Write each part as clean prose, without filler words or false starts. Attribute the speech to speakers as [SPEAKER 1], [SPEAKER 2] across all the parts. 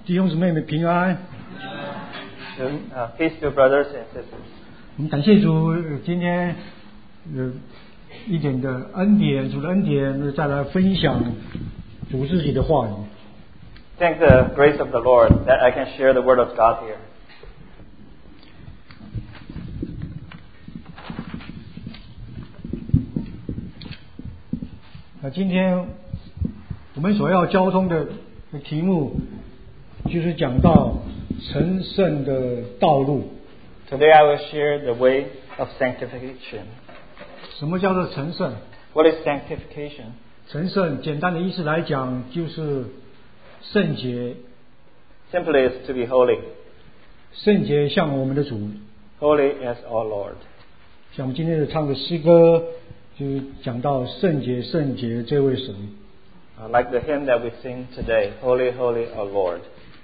[SPEAKER 1] 弟兄姊妹们平安。
[SPEAKER 2] Peace to brothers and sisters.
[SPEAKER 1] 我们感谢主，今天一点的恩典，主的恩典，再来分享主自己的话语。
[SPEAKER 2] Thank the grace of the Lord that I can share the word of God here.
[SPEAKER 1] 今天我们所要交通的题目就是讲到成圣的道路。
[SPEAKER 2] Today I will share the way of sanctification.
[SPEAKER 1] 什么叫做成圣？
[SPEAKER 2] What is sanctification?
[SPEAKER 1] 成圣简单的意思来讲就是圣洁。
[SPEAKER 2] Simply is to be holy.
[SPEAKER 1] 圣洁像我们的主。
[SPEAKER 2] Holy as our Lord.
[SPEAKER 1] 像我们今天的唱的诗歌就是讲到圣洁圣洁这位神。
[SPEAKER 2] Like the hymn that we sing today, Holy, Holy, our Lord.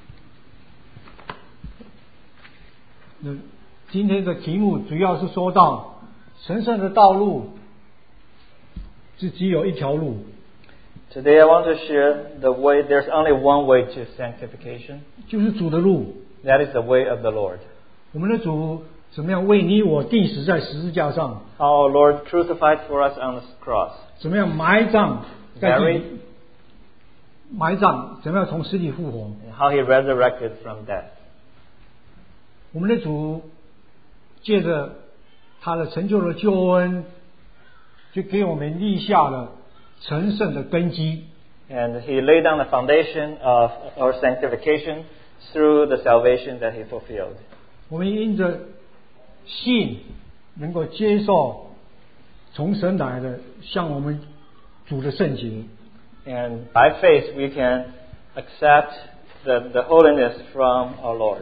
[SPEAKER 1] 那今天的题目主要是说到神圣的道路是只有一条路。
[SPEAKER 2] Today I want to share the way. There's only one way to sanctification.
[SPEAKER 1] 就是主的路。
[SPEAKER 2] That is the way of the Lord.
[SPEAKER 1] 我们的主怎么样为你我钉死在十字架上？
[SPEAKER 2] How our Lord crucified for us on the cross.
[SPEAKER 1] 怎么样埋葬在地
[SPEAKER 2] Buried.
[SPEAKER 1] 里？埋葬怎么样从死里复活？
[SPEAKER 2] And how He resurrected from death.
[SPEAKER 1] 我们的主借着他的成就的救恩，就给我们立下了成圣的根基。
[SPEAKER 2] And He laid down the foundation of our sanctification through the salvation that He fulfilled.
[SPEAKER 1] 我们因着信能够接受从神来的向我们主的圣洁。
[SPEAKER 2] And by faith we can accept the holiness from our Lord.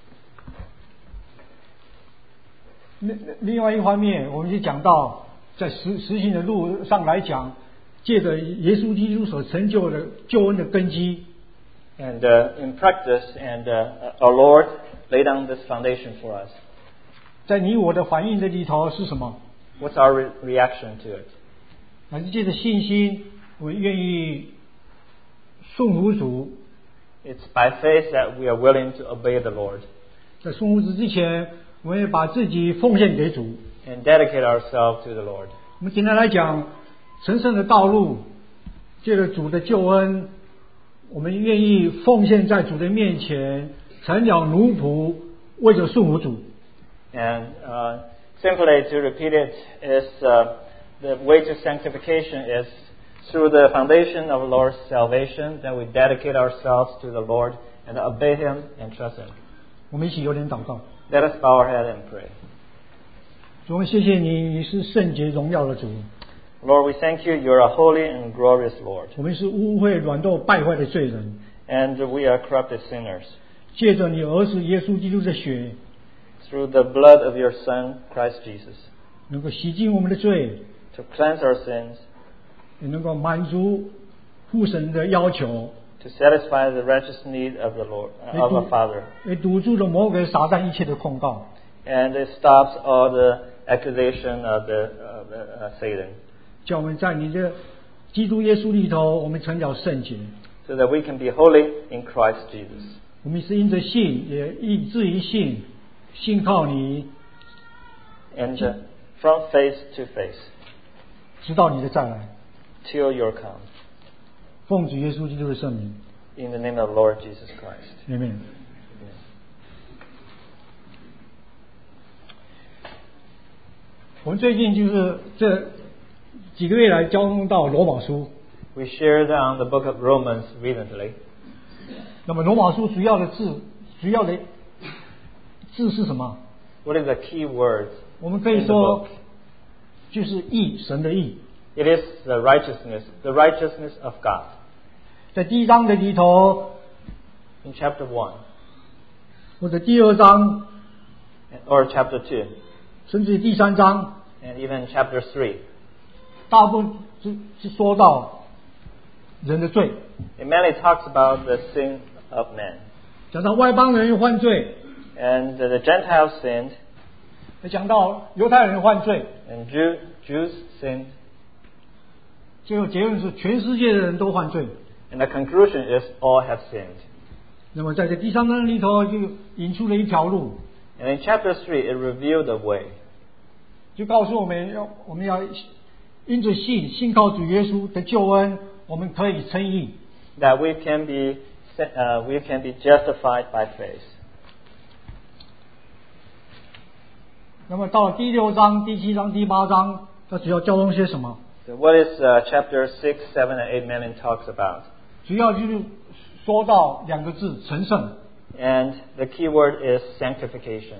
[SPEAKER 1] 另外一方面，我们就讲到在实行的路上来讲，借着耶稣基督所成就的救恩的根基。
[SPEAKER 2] And in practice, our Lord laid down this foundation for us.
[SPEAKER 1] 在你我的反应的里头是什么？
[SPEAKER 2] What's our reaction to it?
[SPEAKER 1] 还是借着信心，我们愿意顺服主。
[SPEAKER 2] It's by faith that we are willing to obey the Lord
[SPEAKER 1] 在顺服主之前，我们也把自己奉献给主。
[SPEAKER 2] and dedicate ourselves to the Lord.
[SPEAKER 1] 我们简单来讲，神圣的道路，借着主的救恩，我们愿意奉献在主的面前，成了奴仆，为着顺服主。
[SPEAKER 2] And simply to repeat it is the way to sanctification is through the foundation of the Lord's salvation that we dedicate ourselves to the Lord and obey Him and trust Him.
[SPEAKER 1] 我们一起有点祷告。
[SPEAKER 2] Let us bow our head and pray.
[SPEAKER 1] 主，我们谢谢你，你是圣洁荣耀的主。
[SPEAKER 2] Lord, we thank you. You are a holy and glorious Lord.
[SPEAKER 1] 我们是污秽、软弱、败坏的罪人，
[SPEAKER 2] And we are corrupted sinners.
[SPEAKER 1] 借着你儿子耶稣基督的血，
[SPEAKER 2] Through the blood of your Son, Christ Jesus,
[SPEAKER 1] 能够洗净我们的罪，
[SPEAKER 2] to cleanse our sins,
[SPEAKER 1] 也能够满足父神的要求，
[SPEAKER 2] to satisfy the righteous need of the Lord, of our Father.
[SPEAKER 1] 也堵住了魔鬼撒旦一切的控告，
[SPEAKER 2] And it stops all the accusation of Satan,
[SPEAKER 1] 叫我们在你的基督耶稣里头，我们成了圣洁。
[SPEAKER 2] so that we can be holy in Christ Jesus.
[SPEAKER 1] 我们是因着信，也以至于信，信靠你，
[SPEAKER 2] And from faith to faith,
[SPEAKER 1] 直到你的再来。
[SPEAKER 2] till your come.
[SPEAKER 1] 奉主耶稣基督的圣名，
[SPEAKER 2] In the name of Lord Jesus Christ.
[SPEAKER 1] Amen。我们最近就是这几个月来交通到罗马书。
[SPEAKER 2] We shared on the book of Romans recently.
[SPEAKER 1] 那么罗马书主要的字是什么？
[SPEAKER 2] What is the key words
[SPEAKER 1] 我们可
[SPEAKER 2] in
[SPEAKER 1] 以
[SPEAKER 2] the
[SPEAKER 1] 说
[SPEAKER 2] book?
[SPEAKER 1] 就是义，神的义。
[SPEAKER 2] It is the righteousness of God.
[SPEAKER 1] 在第一章的里头，
[SPEAKER 2] In chapter 1
[SPEAKER 1] 或者第二章，
[SPEAKER 2] or chapter 2
[SPEAKER 1] 甚至第三章，
[SPEAKER 2] and even chapter 3,
[SPEAKER 1] 大部分是说到人的罪，
[SPEAKER 2] it mainly talks about the sin of man.
[SPEAKER 1] 讲到外邦人犯罪，
[SPEAKER 2] And the Gentiles sinned,
[SPEAKER 1] 也讲到犹太人犯罪，
[SPEAKER 2] and Jews sinned.
[SPEAKER 1] 最后结论是全世界的人都犯罪。
[SPEAKER 2] And the conclusion is all have sinned.
[SPEAKER 1] 那么在这第3章里头就引出了一条路，
[SPEAKER 2] And in chapter 3, it revealed the way.
[SPEAKER 1] 就告诉我们要因着信靠主耶稣的救恩，我们可以称义。
[SPEAKER 2] That we can be justified by faith.
[SPEAKER 1] 那么到了第6章、第7章、第8章，它主要教导些什么？
[SPEAKER 2] So what is chapter 6, 7, and 8 Menon talks about?
[SPEAKER 1] 主要就是说到2个字：成圣。
[SPEAKER 2] And the key word is sanctification.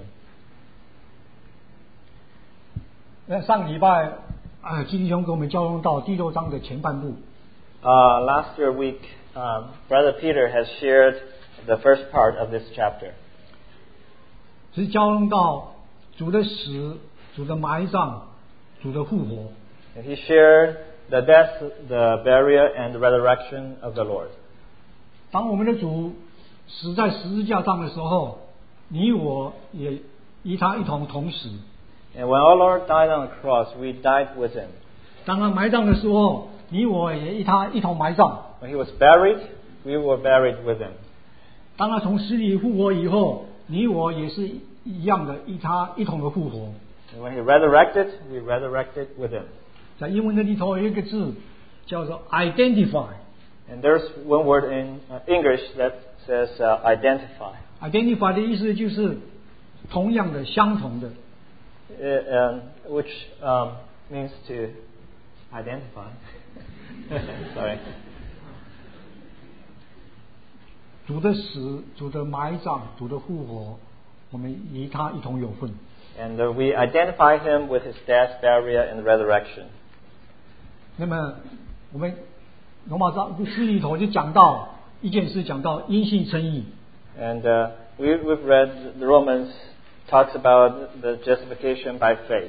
[SPEAKER 1] 那上礼拜基弟兄给我们教导到第6章的前半部。
[SPEAKER 2] Last week, Brother Peter has shared the first part of this chapter.
[SPEAKER 1] 是教导到主的死、主的埋葬、主的复活。
[SPEAKER 2] And he shared the death, the burial, and the resurrection of the Lord.
[SPEAKER 1] 当我们的主死在十字架上的时候，你我也与他一同死。
[SPEAKER 2] And when our Lord died on the cross, we died with him.
[SPEAKER 1] 当他埋葬的时候，你我也与他一同埋葬。
[SPEAKER 2] When he was buried, we were buried with him.
[SPEAKER 1] 当他从死里复活以后，你我也是一样的与他一同的复活。
[SPEAKER 2] And when he resurrected, we resurrected with him.
[SPEAKER 1] 在英文的里头有一个字叫做 identify。
[SPEAKER 2] And there's one word in English that says identify.
[SPEAKER 1] identify 的意思就是同样的、相同的。
[SPEAKER 2] Which means to identify. Sorry.
[SPEAKER 1] 主的死、主的埋葬、主的复活，我们与他一同有份。
[SPEAKER 2] And we identify him with his death, burial, and resurrection.
[SPEAKER 1] 那么我们罗马书里头就讲到一件事，讲到因信称义。
[SPEAKER 2] And we've read the Romans talks about the justification by faith.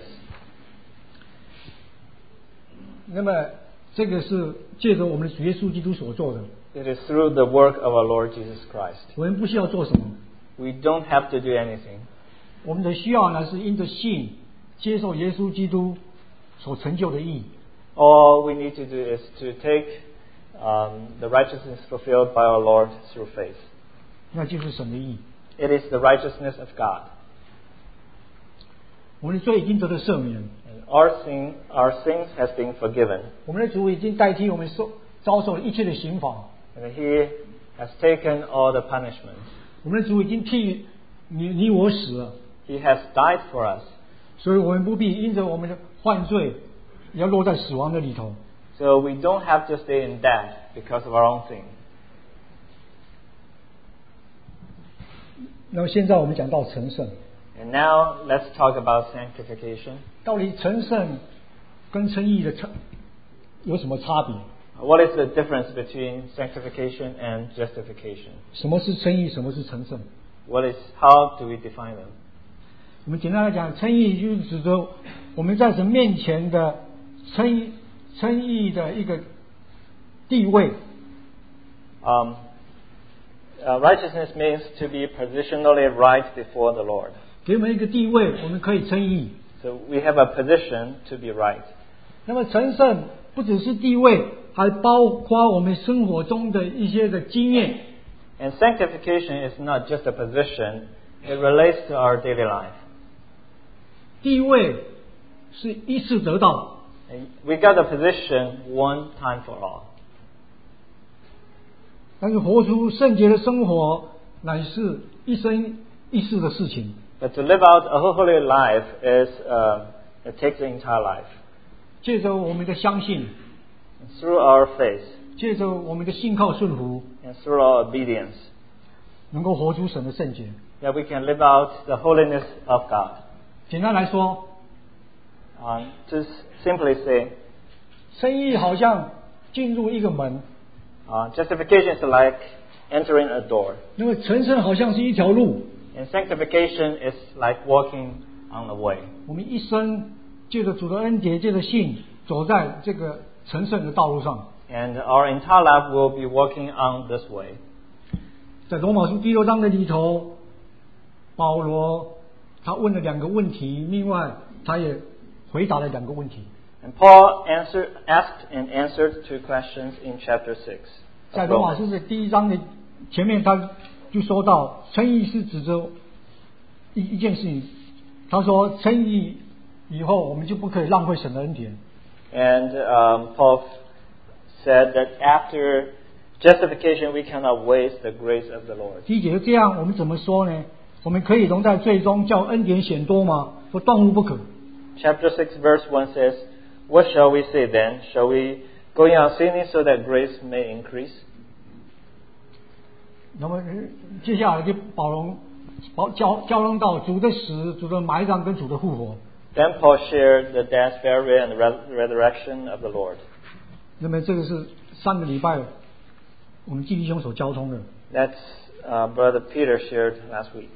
[SPEAKER 1] 那么这个是借着我们的主耶稣基督所做的。
[SPEAKER 2] It is through the work of our Lord Jesus Christ.
[SPEAKER 1] 我们不需要做什么，
[SPEAKER 2] We don't have to do anything.
[SPEAKER 1] 我们的需要呢是因着信接受耶稣基督所成就的义。
[SPEAKER 2] All we need to do is to take the righteousness fulfilled by our Lord through faith.
[SPEAKER 1] 那就是神的义。
[SPEAKER 2] It is the righteousness of God.
[SPEAKER 1] 我们的罪已经得了赦免，
[SPEAKER 2] And our sins has been forgiven.
[SPEAKER 1] 我们的主已经代替我们遭受一切的刑罚。
[SPEAKER 2] And He has taken all the punishment.
[SPEAKER 1] 我们的主已经替你我死了，
[SPEAKER 2] He has died for us.
[SPEAKER 1] 所以我们不必因着我们的犯罪要落在死亡的里头。
[SPEAKER 2] So we don't have to stay in death because of our own sin.
[SPEAKER 1] 那么现在我们讲到成圣，
[SPEAKER 2] And now let's talk about sanctification.
[SPEAKER 1] 到底成圣跟称义的有什么差别？
[SPEAKER 2] What is the difference between sanctification and justification?
[SPEAKER 1] 什么是称义？什么是成圣？
[SPEAKER 2] How do we define them?
[SPEAKER 1] 我们简单来讲，称义就是指着我们在神面前的称义的一个地位。
[SPEAKER 2] Righteousness means to be positionally right before the Lord.
[SPEAKER 1] 给我们一个地位，我们可以称义。
[SPEAKER 2] So we have a position to be right.
[SPEAKER 1] 那么成圣不只是地位，还包括我们生活中的一些的经验。
[SPEAKER 2] And sanctification is not just a position, it relates to our daily life.
[SPEAKER 1] 地位是一次得到，
[SPEAKER 2] And we got a position one time for all.
[SPEAKER 1] 但是活出圣洁的生活乃是一生一世的事情。
[SPEAKER 2] But to live out a holy life it takes the entire life.
[SPEAKER 1] 借着我们的相信，
[SPEAKER 2] And through our faith
[SPEAKER 1] 借着我们的信靠顺服，
[SPEAKER 2] and through our obedience,
[SPEAKER 1] 能够活出神的圣洁。
[SPEAKER 2] that we can live out the holiness of God.
[SPEAKER 1] 简单来说，
[SPEAKER 2] To simply say,
[SPEAKER 1] 称义好像进入一个门，
[SPEAKER 2] justification is like entering a door.
[SPEAKER 1] 那么成圣好像是一条路。
[SPEAKER 2] And sanctification is like walking on the way.
[SPEAKER 1] 我们一生借着主的恩典，借着信，走在这个成圣的道路上。
[SPEAKER 2] And our entire life will be walking on this way.
[SPEAKER 1] 在罗马书第6章的里头，保罗他问了2个问题，另外他也回答了2个问题。
[SPEAKER 2] And Paul asked and answered 2 questions in chapter 6.
[SPEAKER 1] 在罗马书的第1章的前面，他就说到称义是指着一件事情，他说称义以后我们就不可以浪费神的恩典。
[SPEAKER 2] And Paul said that after justification we cannot waste the grace of the Lord.
[SPEAKER 1] 第一节这样，我们怎么说呢？我们可以容在罪中，叫恩典显多吗？说断乎不可。
[SPEAKER 2] Chapter 6 verse 1 says, What shall we say then? Shall we go on sinning so that grace may increase?
[SPEAKER 1] 那么接下来就交通到主的死、主的埋葬跟主的复活。
[SPEAKER 2] Then Paul shared the death, burial, and resurrection of the Lord.
[SPEAKER 1] 那么这个是上个礼拜我们季弟兄所交通的。
[SPEAKER 2] That's Brother Peter shared last week.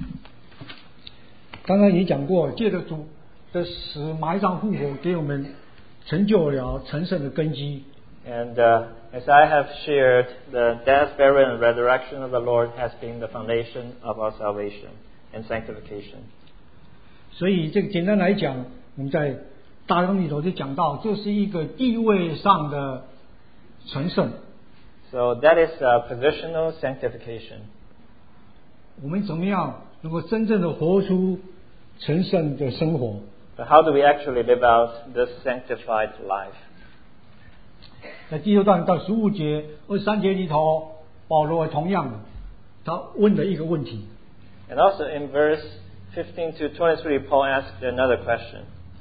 [SPEAKER 1] 刚刚也讲过，借着主的死、埋葬、复活，给我们成就了成圣的根基。
[SPEAKER 2] And as I have shared, the death, burial, and resurrection of the Lord has been the foundation of our salvation and sanctification.
[SPEAKER 1] 所以这个简单来讲，我们在大纲里头就讲到，这是一个地位上的成圣。
[SPEAKER 2] So that is positional sanctification.
[SPEAKER 1] 我们怎么样能够真正的活出成圣的生活？
[SPEAKER 2] But how do we actually live out this sanctified life?
[SPEAKER 1] 在第6段到15节、23节里头，保罗同样的，他问了一个问题。
[SPEAKER 2] And also in verse 15 to 23, Paul asked another question.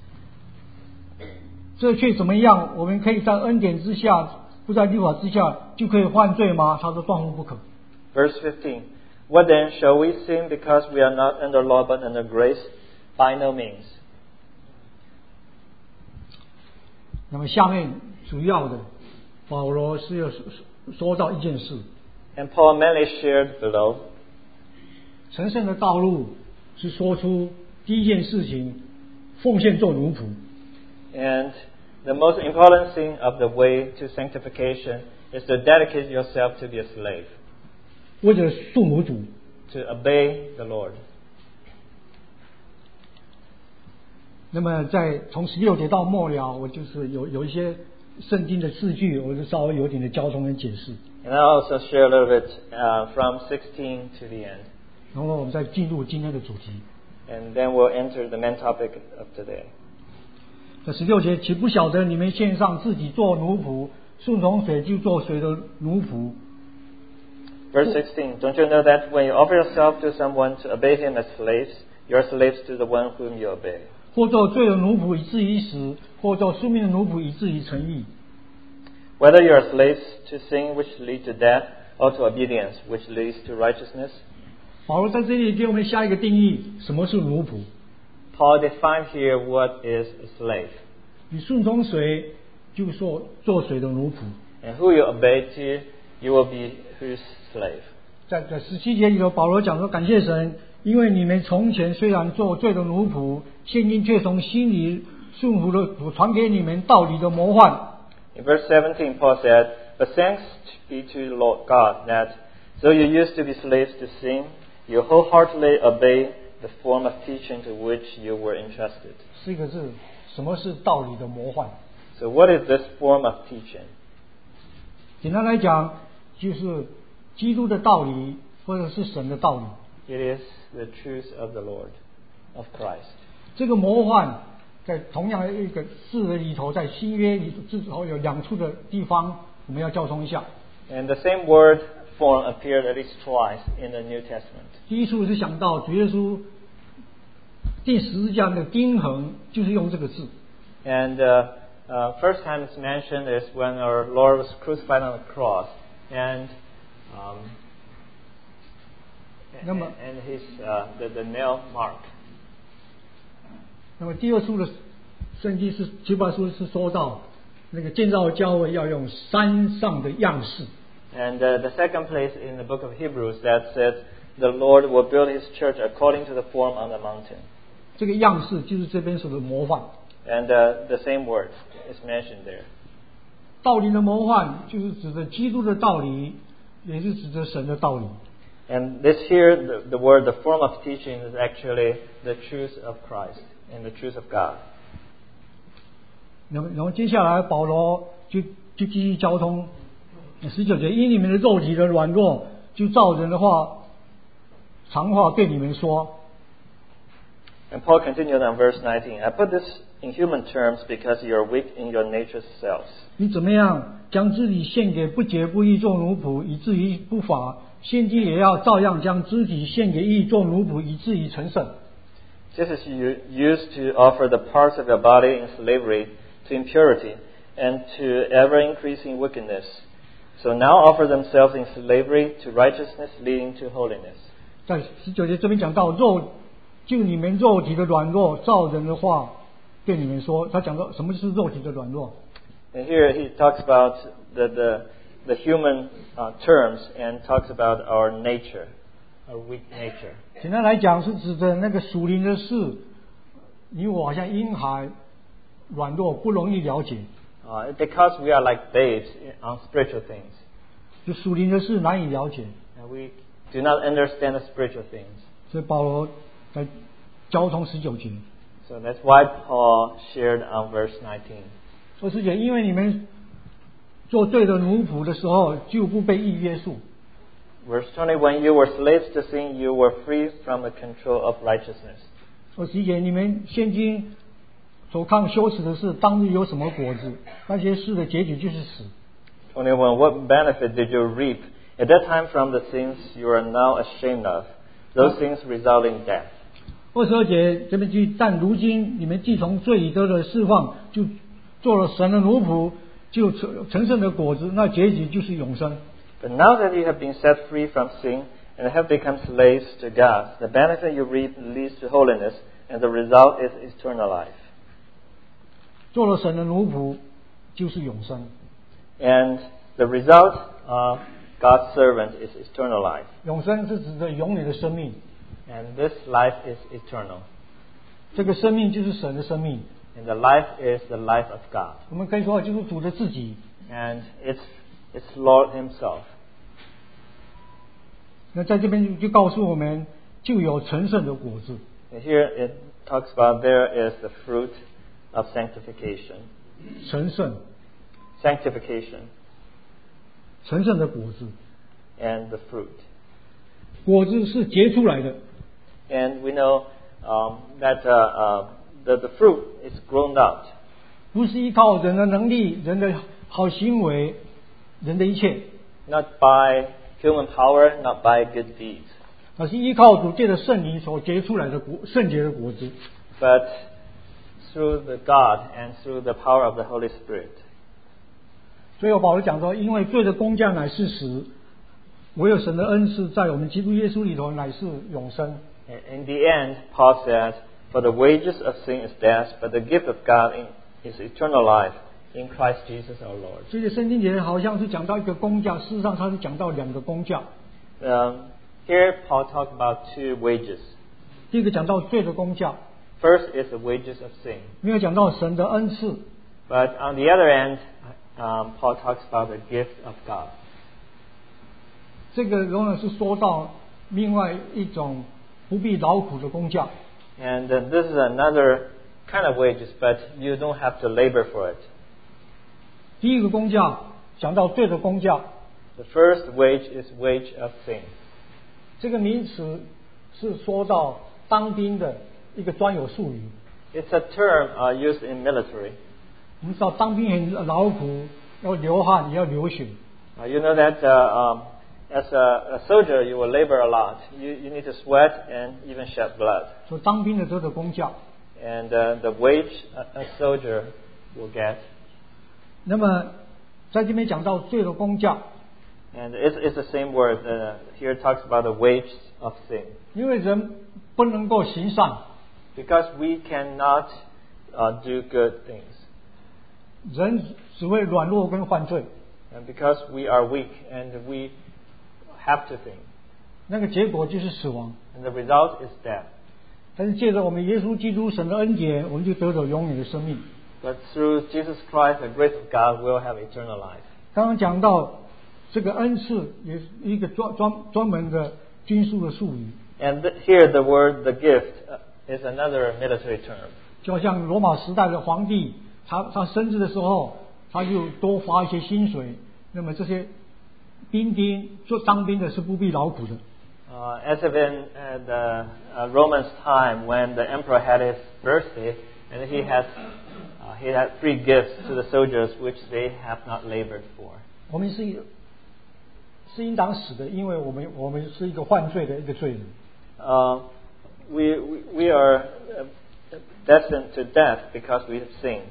[SPEAKER 1] 这却怎么样？我们可以在恩典之下，不在律法之下，就可以犯罪吗？他说断乎不可。
[SPEAKER 2] Verse 15. What then? Shall we sin because we are not under law but under grace? By no means.
[SPEAKER 1] 那么下面主要的，保罗是要说到一件事。
[SPEAKER 2] And Paul mainly shared below.
[SPEAKER 1] 成圣的道路是说出第一件事情，奉献做奴仆。
[SPEAKER 2] And the most important thing of the way to sanctification is to dedicate yourself to be a slave.
[SPEAKER 1] 为了顺服主。
[SPEAKER 2] To obey the Lord.
[SPEAKER 1] 那么从16节到末了，我就是有一些圣经的字句，我就稍微有点的交通跟解释。
[SPEAKER 2] And I also share a little bit from 16 to the end.
[SPEAKER 1] 然后我们再进入今天的主题。
[SPEAKER 2] And then we'll enter the main topic of today.
[SPEAKER 1] 在16节，岂不晓得你们献上自己做奴仆，顺从谁就做谁的奴仆。
[SPEAKER 2] Verse 16, don't you know that when you offer yourself to someone to obey him as slaves, you are slaves to the one whom you obey?
[SPEAKER 1] 或做罪的奴仆以至于死，或做生命的奴仆以至于成义。
[SPEAKER 2] Whether you are slaves to sin which lead to death, or to obedience which leads to righteousness.
[SPEAKER 1] 保罗在这里给我们下一个定义，什么是奴仆？
[SPEAKER 2] Paul defined here what is a slave.
[SPEAKER 1] 你顺从谁，就做谁的奴仆。
[SPEAKER 2] And who you obey to, you will be whose slave.
[SPEAKER 1] 在17节里头，保罗讲说，感谢神，因为你们从前虽然做罪的奴仆，现今却从心里顺服了主传给你们道理的模范。
[SPEAKER 2] In verse 17, Paul said, But thanks be to the Lord God that, though you used to be slaves to sin, you wholeheartedly obey the form of teaching to which you were entrusted.
[SPEAKER 1] 4个字，什么是道理的模范？
[SPEAKER 2] So what is this form of teaching?
[SPEAKER 1] 简单来讲，就是基督的道理，或者是神的道理。
[SPEAKER 2] It is the truth of the Lord, of Christ.
[SPEAKER 1] 这个模范在同样的一个字的里头，在新约里至少有2处的地方，我们要交通一下。
[SPEAKER 2] And the same word form appeared at least twice in the New Testament.
[SPEAKER 1] 第一处是想到主耶稣钉十字架的钉痕，就是用这个字。
[SPEAKER 2] And first time it's mentioned is when our Lord was crucified on the cross, and his the nail mark.
[SPEAKER 1] 那么第2处的圣经是希伯来书是说到那个建造教会要用山上的样式。
[SPEAKER 2] And the second place in the book of Hebrews that says the Lord will build His church according to the form on the mountain.
[SPEAKER 1] 这个样式就是这边说的模范。
[SPEAKER 2] And the same word is mentioned there.
[SPEAKER 1] 道理的模范就是指着基督的道理，也是指着神的道理。
[SPEAKER 2] And this here, the word, the form of teaching is actually the truth of Christ and the truth of God.
[SPEAKER 1] 然后接下来保罗就继续交通19节，因你们的肉体的软弱，就照人的话常话对你们说。
[SPEAKER 2] And Paul continued on verse 19. I put this in human terms because you are weak in your nature's selves.
[SPEAKER 1] 你怎么样将肢体献给不洁不义做奴仆，以至于不法；现今也要照样将肢体献给义做奴仆，以至于成圣。
[SPEAKER 2] Just as you used to offer the parts of your body in slavery to impurity and to ever-increasing wickedness, so now offer themselves in slavery to righteousness leading to holiness.
[SPEAKER 1] 在19节这边讲到就你们肉体的软弱，照人的话对你们说。他讲到什么是肉体的软弱。
[SPEAKER 2] And here he talks about the human terms and talks about our nature, our weak nature.
[SPEAKER 1] 简单来讲，是指的那个属灵的事，你我好像婴孩，软弱不容易了解。
[SPEAKER 2] Because we are like babes on spiritual things.
[SPEAKER 1] 就属灵的事难以了解，
[SPEAKER 2] And we do not understand the spiritual things.
[SPEAKER 1] 所以保罗在交通19节。
[SPEAKER 2] So that's why Paul shared on verse 19.
[SPEAKER 1] 20节，因为你们做罪的奴仆的时候，就不被义约束。
[SPEAKER 2] Verse 20, when you were slaves to sin, you were free from the control of righteousness.
[SPEAKER 1] 21节，你们现今所看羞耻的事，当日有什么果子？那些事的结局就是死。
[SPEAKER 2] 21, what benefit did you reap at that time from the things you are now ashamed of? Those things result in death.
[SPEAKER 1] 22节这边句，但如今你们既从罪里得了释放，就做了神的奴仆，就成圣的果子，那结局就是永生。
[SPEAKER 2] But now that you have been set free from sin and have become slaves to God, the benefit you reap leads to holiness, and the result is eternal life.
[SPEAKER 1] 做了神的奴仆，就是永生。
[SPEAKER 2] And the result of God's servant is eternal life.
[SPEAKER 1] 永生是指的永远的生命，
[SPEAKER 2] And this life is eternal.
[SPEAKER 1] 这个生命就是神的生命。
[SPEAKER 2] And the life is the life of God.
[SPEAKER 1] 我们可以说就是主的自己。
[SPEAKER 2] And it's Lord Himself.
[SPEAKER 1] 那在这边就告诉我们，就有成圣的果子。
[SPEAKER 2] And here it talks about there is the fruit of sanctification.
[SPEAKER 1] 成圣，
[SPEAKER 2] Sanctification
[SPEAKER 1] 成圣的果子，
[SPEAKER 2] and the fruit.
[SPEAKER 1] 果子是结出来的，
[SPEAKER 2] And we know that the fruit is grown out.
[SPEAKER 1] 不是依靠人的能力、人的好行为、人的一切，
[SPEAKER 2] Not by human power, not by good deeds,
[SPEAKER 1] 而是依靠主借的圣灵所结出来的圣洁的果子。
[SPEAKER 2] but through the God and through the power of the Holy Spirit.
[SPEAKER 1] 所以保罗讲说，因为罪的工价乃是死，唯有神的恩赐在我们基督耶稣里头乃是永生。
[SPEAKER 2] In the end, Paul says, "For the wages of sin is death, but the gift of God is eternal life in Christ Jesus our Lord."
[SPEAKER 1] 所以圣经节好像是讲到一个工价，事实上它是讲到两个工价。
[SPEAKER 2] Here, Paul talked about two wages.
[SPEAKER 1] 第一个讲到罪的工价，
[SPEAKER 2] First is the wages of sin.
[SPEAKER 1] 没有讲到神的恩赐。
[SPEAKER 2] But on the other end, Paul talks about the gift of God.
[SPEAKER 1] 这个仍然是说到另外一种不必劳苦的工价。
[SPEAKER 2] And this is another kind of wages, but you don't have to labor for it.
[SPEAKER 1] 第一个工价讲到罪的工价，
[SPEAKER 2] The first wage is wage of sin.
[SPEAKER 1] 这个名词是说到当兵的一个专有术语。
[SPEAKER 2] It's a term used in military.
[SPEAKER 1] 我们知道当兵很劳苦，要流汗，也要流血。
[SPEAKER 2] You know that as a soldier, you will labor a lot. You need to sweat and even shed blood.
[SPEAKER 1] 所以当兵的这个工价。
[SPEAKER 2] And the wage a soldier will get.
[SPEAKER 1] 那么在这边讲到罪的工价，
[SPEAKER 2] And it's the same word. Here it talks about the wage of sin.
[SPEAKER 1] 因为人不能够行善，
[SPEAKER 2] Because we cannot do good things.
[SPEAKER 1] 人只会软弱跟犯罪，
[SPEAKER 2] And because we are weak and we have to think.
[SPEAKER 1] 那个结果就是死亡。
[SPEAKER 2] And the result is death.
[SPEAKER 1] 但是借着我们耶稣基督神的恩典，我们就得到永远的生命。
[SPEAKER 2] But through Jesus Christ, the grace of God, we'll have eternal life.
[SPEAKER 1] 刚刚讲到这个恩赐，也是一个专门的军事的术语，
[SPEAKER 2] And here the word, the gift, is another military term.
[SPEAKER 1] 就好像罗马时代的皇帝，他生日的时候，他就多发一些薪水，那么这些兵丁做当兵的是不必劳苦的。
[SPEAKER 2] As if in the Romans' time when the emperor had his birthday, and he had 3 gifts to the soldiers which they have not labored for.
[SPEAKER 1] 我们是应当死的，因为我们是一个犯罪的一个罪人。
[SPEAKER 2] We are destined to death because we have sinned.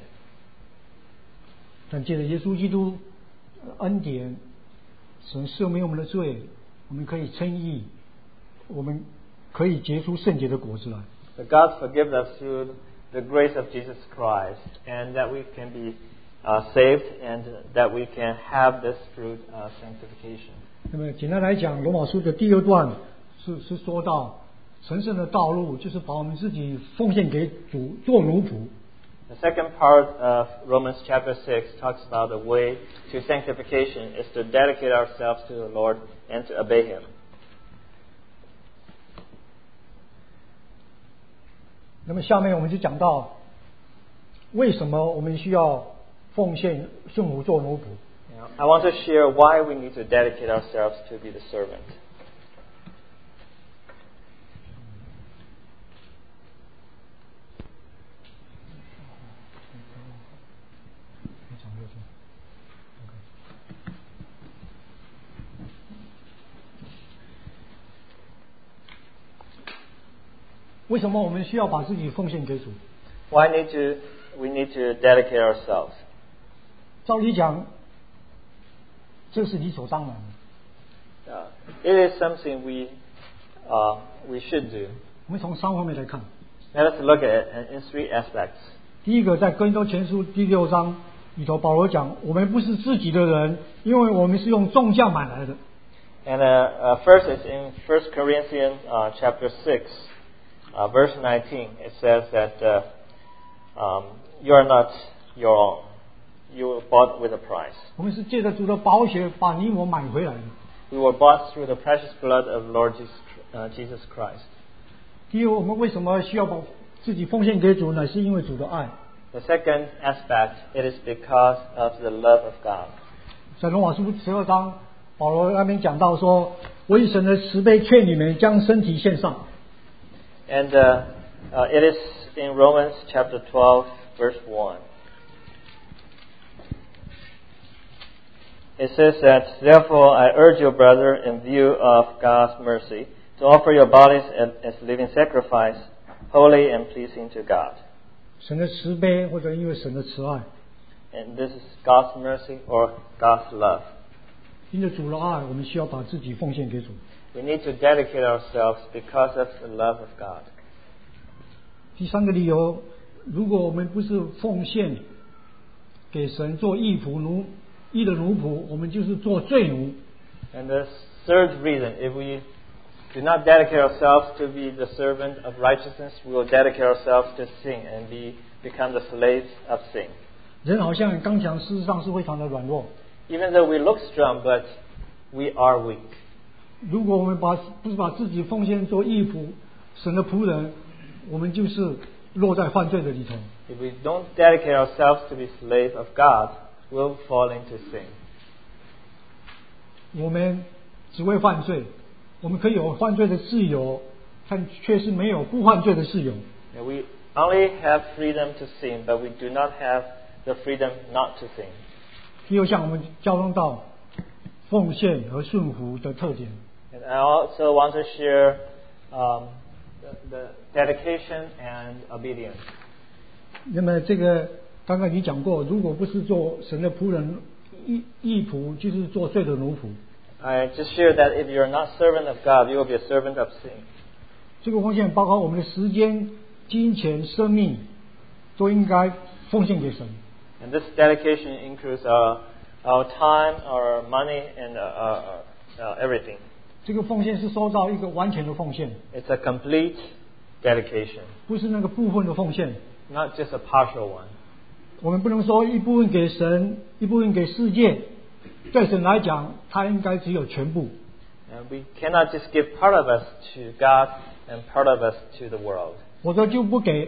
[SPEAKER 1] 但借着耶稣基督恩典，神赦免我们的罪，我们可以称义，我们可以结出圣洁的果子来。
[SPEAKER 2] But God forgives us through the grace of Jesus Christ, and that we can be saved, and that we can have this fruit of sanctification.
[SPEAKER 1] 那么简单来讲，罗马书的第2段是说到神圣的道路，就是把我们自己奉献给主，做奴仆。
[SPEAKER 2] The second part of Romans chapter 6 talks about the way to sanctification is to dedicate ourselves to the Lord and to obey Him.
[SPEAKER 1] 那么下面我们就讲到为什么我们需要奉献顺服做奴仆。
[SPEAKER 2] I want to share why we need to dedicate ourselves to be the servant.
[SPEAKER 1] 为什么我们需要把自己奉献给主？
[SPEAKER 2] We need to dedicate ourselves.
[SPEAKER 1] 照理讲，这是理所当然的。
[SPEAKER 2] It is something we should do.
[SPEAKER 1] 我们从3方面来看。
[SPEAKER 2] Let us look at it in 3 aspects.
[SPEAKER 1] 第一个，在哥林多前书第6章里头，保罗讲，我们不是自己的人，因为我们是用重价买来的。
[SPEAKER 2] And first is in 1 Corinthians chapter 6, verse 19. It says that you are not your own. You were bought with a price.
[SPEAKER 1] 我们是借着主的宝血把你我买回来的。
[SPEAKER 2] We were bought through the precious blood of Lord Jesus Christ.
[SPEAKER 1] 第二，我们为什么需要把自己奉献给主呢？是因为主的爱。
[SPEAKER 2] The second aspect, it is because of the love of God.
[SPEAKER 1] 在罗马书12章，保罗那边讲到说，为神的慈悲劝你们将身体献上。
[SPEAKER 2] And it is in Romans chapter 12, verse 1. It says that, therefore I urge you, brother, in view of God's mercy, to offer your bodies as living sacrifice, holy and pleasing to God.
[SPEAKER 1] 神的慈悲，或者因为神的慈爱。
[SPEAKER 2] And this is God's mercy or God's love.
[SPEAKER 1] 因着主的爱，我们需要把自己奉献给主。
[SPEAKER 2] We need to dedicate ourselves because of the love of God.
[SPEAKER 1] 第3个理由，如果我们不是奉献给神做义的奴仆，我们就是做罪奴。
[SPEAKER 2] And the third reason, if we do not dedicate ourselves to be the servant of righteousness, we will dedicate ourselves to sin and become the slaves of sin.
[SPEAKER 1] 人好像很刚强，事实上是非常的软弱。
[SPEAKER 2] Even though we look strong, but we are weak.
[SPEAKER 1] 如果我们不是把自己奉献做义仆，神的仆人，我们就是落在犯罪的里头。
[SPEAKER 2] If we don't dedicate ourselves to be slave of God, we'll fall into sin.
[SPEAKER 1] 我们只会犯罪，我们可以有犯罪的自由，但却是没有不犯罪的自由。
[SPEAKER 2] And we only have freedom to sin, but we do not have the freedom not to sin.
[SPEAKER 1] 第二项，我们交通到奉献和顺服的特点。
[SPEAKER 2] And I also want to share the dedication and obedience.
[SPEAKER 1] 那么这个刚刚你讲过，如果不是做神的仆人义仆，就是做罪的奴仆。
[SPEAKER 2] I just share that if you're not servant of God, you will be a servant of sin.
[SPEAKER 1] 这个奉献包括我们的时间、金钱、生命，都应该奉献给神。
[SPEAKER 2] And this dedication includes our time, our money, and everything.
[SPEAKER 1] 这个奉献是说到一个完全的奉献。
[SPEAKER 2] It's a complete dedication.
[SPEAKER 1] 不是那个部分的奉献。
[SPEAKER 2] Not just a partial one.
[SPEAKER 1] 我们不能说一部分给神，一部分给世界。对神来讲，它应该只有全部。
[SPEAKER 2] And we cannot just give part of us to God and part of us to the world.
[SPEAKER 1] 否则就不给。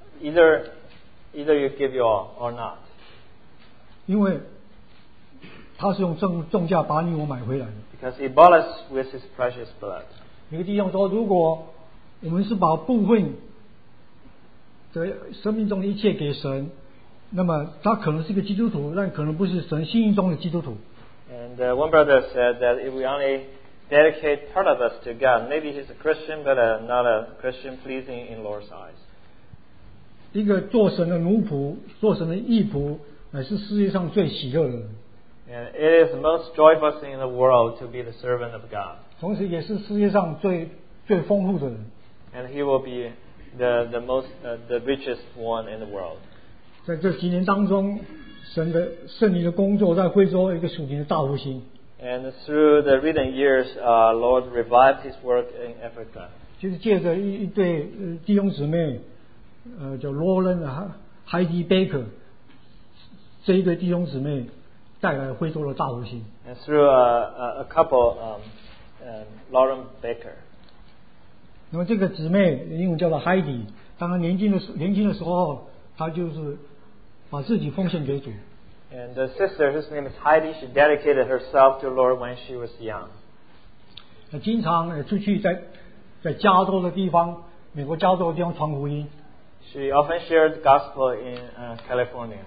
[SPEAKER 2] Either you give your all or not.
[SPEAKER 1] 因为他是用重价把你我买回来的。
[SPEAKER 2] Because he bought us with his precious blood.
[SPEAKER 1] 有个弟兄说，如果我们是把部分的生命中的一切给神，那么他可能是一个基督徒，但可能不是神心意中的基督徒。
[SPEAKER 2] And one brother said that if we only dedicate part of us to God, maybe he's a Christian, but not a Christian pleasing in Lord's eyes.
[SPEAKER 1] 一个做神的奴仆，做神的义仆，乃是世界上最喜乐的人。
[SPEAKER 2] And it is the most joyful thing in the world to be the servant of God.
[SPEAKER 1] 同时也是世界上最丰富的人。
[SPEAKER 2] And he will be the richest one in the world.
[SPEAKER 1] 在这几年当中，神的圣灵的工作在非洲一个属灵的大复兴。
[SPEAKER 2] And through the recent years, Lord revived His work in Africa.
[SPEAKER 1] 就是借着一对弟兄姊妹，叫 Lauren 和 Heidi Baker 这一对弟兄姊妹带来非洲的大复兴。
[SPEAKER 2] And through a couple, Lauren Baker.
[SPEAKER 1] 那么这个姊妹英文叫做 Heidi， 当她年轻的时候，她就是把自己奉献给主。
[SPEAKER 2] And the sister, whose name is Heidi, she dedicated herself to the Lord when she was young.
[SPEAKER 1] 经常出去在加州的地方，美国加州的地方传福音。
[SPEAKER 2] She often shared the gospel in California.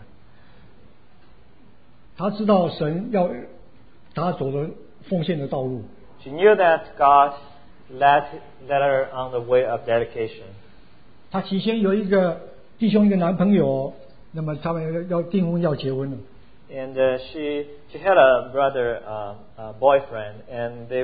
[SPEAKER 1] 她知道神要她走的奉献的道路。
[SPEAKER 2] She knew that God led her on the way of dedication.
[SPEAKER 1] 她起先有一个弟兄，一个男朋友，那么他们要订婚要结婚了。
[SPEAKER 2] And she had a brother, boyfriend, and they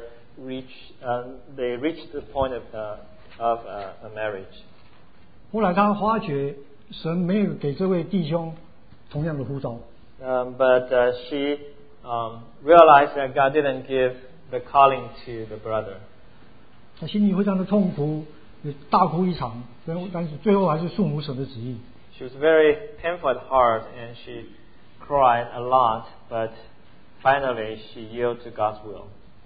[SPEAKER 2] reached the point of a marriage.
[SPEAKER 1] 后来她发觉神没有给这位弟兄同样的呼召。
[SPEAKER 2] But she realized that God didn't give the calling to the brother.
[SPEAKER 1] 她心里非常的痛苦，大哭一场，但是最后还是顺服神的旨意。
[SPEAKER 2] She was very painful at heart, and she cried a lot, but finally she yielded to God's will.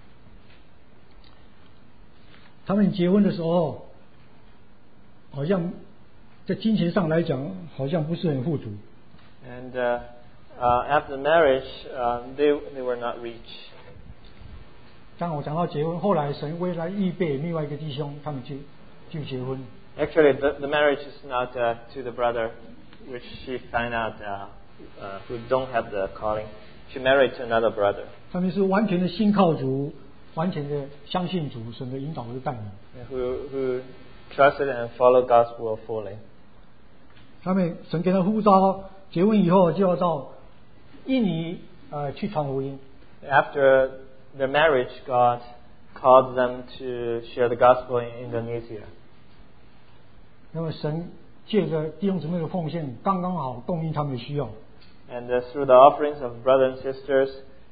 [SPEAKER 1] 他们结婚的时候，好像在金钱上来讲，好像不是很富足。
[SPEAKER 2] And after marriage, they were not rich.
[SPEAKER 1] 刚刚我讲到结婚，后来神为了预备另外一个弟兄，他们就结婚。
[SPEAKER 2] Actually, the marriage is not to the brother, which she found out who don't have the calling. She married to another brother.
[SPEAKER 1] 他们是完全的信靠主，完全的相信主，神的引导和带领。
[SPEAKER 2] Who trusted and followed God's will fully.
[SPEAKER 1] 他们神给他呼召，结婚以后就要到印尼去传福音。
[SPEAKER 2] After the marriage, God called them to share the gospel in Indonesia.
[SPEAKER 1] 那么神借着弟兄姊妹的奉献，刚刚好供应他们的需要。
[SPEAKER 2] And through the offerings of brothers and sisters,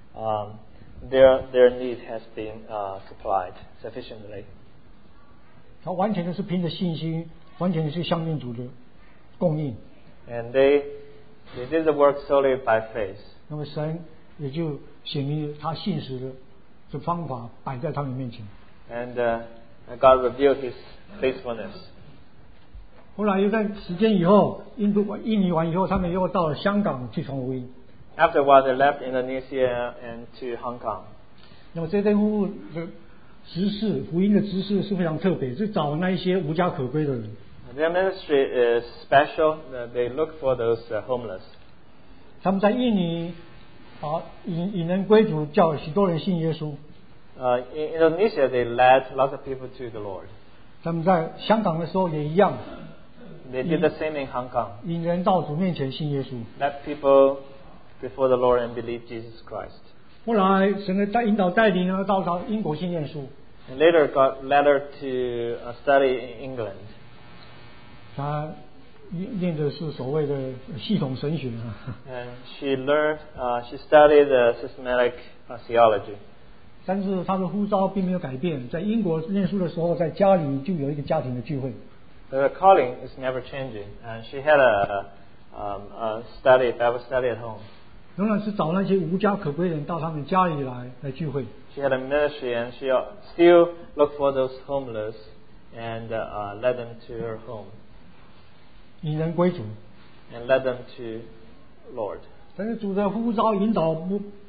[SPEAKER 2] their need has been supplied sufficiently.
[SPEAKER 1] 他完全的是凭着信心，完全的是相信主的供应。
[SPEAKER 2] And they did the work solely by faith.
[SPEAKER 1] 那么神也就显明他信实的这方法摆在他们面前。
[SPEAKER 2] And God revealed His faithfulness.
[SPEAKER 1] 后来又在时间以后，印尼完以后，他们又到了香港去传福音。
[SPEAKER 2] After a while, they left Indonesia and to Hong Kong.
[SPEAKER 1] 那么这对夫妇的执事，福音的执事是非常特别，是找那一些无家可归的人。
[SPEAKER 2] Their ministry is special. They look for those homeless.
[SPEAKER 1] 他们在印尼引人归主，叫许多人信耶稣。
[SPEAKER 2] In Indonesia, they led lots of people to the Lord.
[SPEAKER 1] 他们在香港的时候也一样。
[SPEAKER 2] They did the same in Hong Kong.
[SPEAKER 1] 引人到主面前信耶稣。
[SPEAKER 2] Led people before the Lord and believe Jesus Christ.
[SPEAKER 1] 后来神的引导带领呢，到英国去念书。
[SPEAKER 2] And later, God led her to study in England.
[SPEAKER 1] 他念的是所谓的系统神学啊。
[SPEAKER 2] And she studied systematic theology.
[SPEAKER 1] 但是他的呼召并没有改变，在英国念书的时候，在家里就有一个家庭的聚会。
[SPEAKER 2] Her calling is never changing, and she had a Bible study at home.
[SPEAKER 1] 仍然是找那些无家可归人到他们家里来聚会。
[SPEAKER 2] She had a ministry, and she still looked for those homeless and led them to her home.
[SPEAKER 1] 引人归主
[SPEAKER 2] and led them to Lord.
[SPEAKER 1] 但是主的呼召引导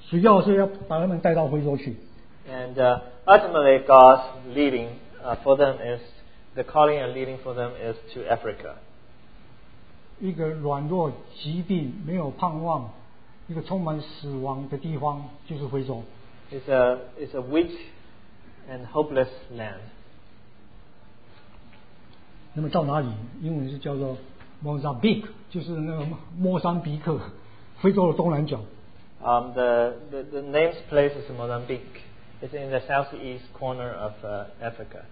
[SPEAKER 1] 主要是要把他们带到非洲去。
[SPEAKER 2] And ultimately, God's leading for them is the calling and leading for them is to Africa.
[SPEAKER 1] 一个软弱、疾病、没有盼望、一个充满死亡的地方，就是非洲。
[SPEAKER 2] It's a weak and hopeless land.
[SPEAKER 1] 那么到哪里？英文是叫做 Mozambique， 就是那个莫桑比克，非洲的东南角。
[SPEAKER 2] The name's place is Mozambique. It's in the southeast corner of Africa.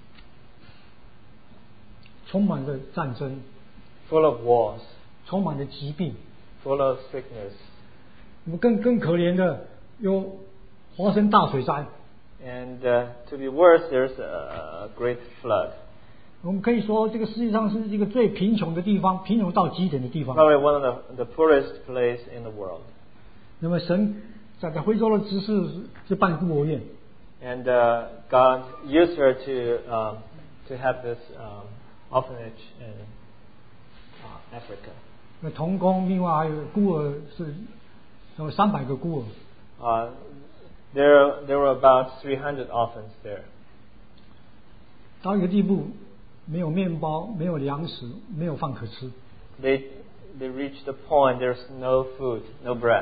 [SPEAKER 1] 充满着战争，
[SPEAKER 2] Full of wars,
[SPEAKER 1] 充满着疾病。
[SPEAKER 2] full of sickness.
[SPEAKER 1] 那么更可怜的，有发生大水灾。
[SPEAKER 2] And to be worse, there's a great flood.
[SPEAKER 1] 我们可以说，这个世界上是一个最贫穷的地方，贫穷到极点的地方。
[SPEAKER 2] Probably one of the poorest place in the world.
[SPEAKER 1] 那么神在非洲的执事是办孤儿院，
[SPEAKER 2] And God used her to have this orphanage in Africa.
[SPEAKER 1] 那童工，另外还有孤儿是有300个孤儿。
[SPEAKER 2] There were about 300 orphans there.
[SPEAKER 1] 到一个地步，没有面包，没有粮食，没有饭可吃。
[SPEAKER 2] They reached the point there's no food, no bread.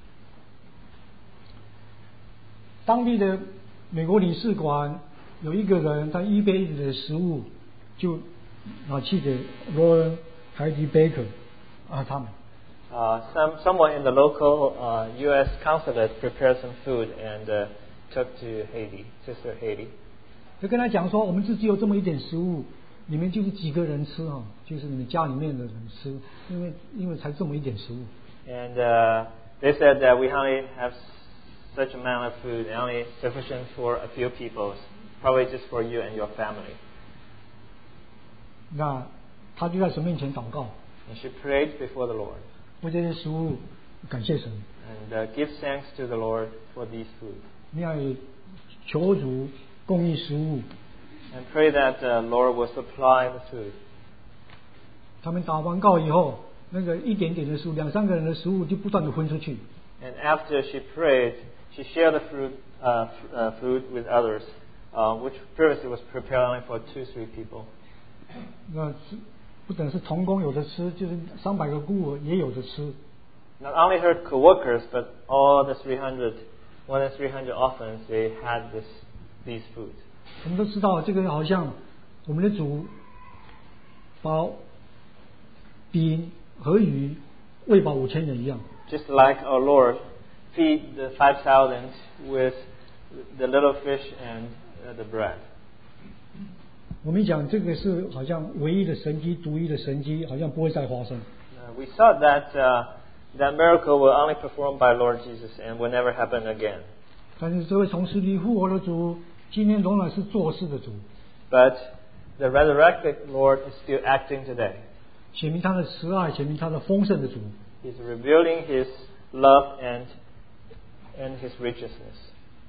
[SPEAKER 1] 当地的美国领事馆有一个人，他预备的食物就拿去给罗恩、海迪、贝克他们。
[SPEAKER 2] Someone in the local U.S. consulate prepared some food and took to Haiti, Sister Haiti.
[SPEAKER 1] 就跟他讲说，我们自己有这么一点食物，你们就是几个人吃就是你们家里面的人吃，因为才这么一点食物。
[SPEAKER 2] And they said that we only have such amount of food, and only sufficient for a few people, probably just for you and your family.
[SPEAKER 1] 那他就在神面前祷告，
[SPEAKER 2] And she prayed before the Lord
[SPEAKER 1] 为这些食物感谢神，
[SPEAKER 2] and give thanks to the Lord for these food.
[SPEAKER 1] 你要求主供应食物。
[SPEAKER 2] And pray that the Lord will supply the food.
[SPEAKER 1] 他们祷完告以后，那个一点点的食物，2-3个人的食物就不断的分出去。
[SPEAKER 2] And after she prayed, she shared the food with others, which previously was prepared only for 2-3 people.
[SPEAKER 1] 那不等是童工有的吃，就是300个孤儿也有的吃。
[SPEAKER 2] Not only her co-workers, but all the more than 300 orphans, they had these foods.
[SPEAKER 1] 我们都知道，这个好像我们的主把饼和鱼喂饱5000人一样。
[SPEAKER 2] Just like our Lord feed the 5,000 with the little fish and the bread.
[SPEAKER 1] 我们讲这个是好像唯一的神迹，独一的神迹，好像不会再发生。
[SPEAKER 2] We thought that that miracle will only performed by Lord Jesus and will never happen again.
[SPEAKER 1] 但是这位从死里复活的主，今天仍然是做事的主，
[SPEAKER 2] But the resurrected Lord is still acting today.
[SPEAKER 1] 显明他的慈爱，显明他的丰盛的主。
[SPEAKER 2] He's revealing His love and His righteousness.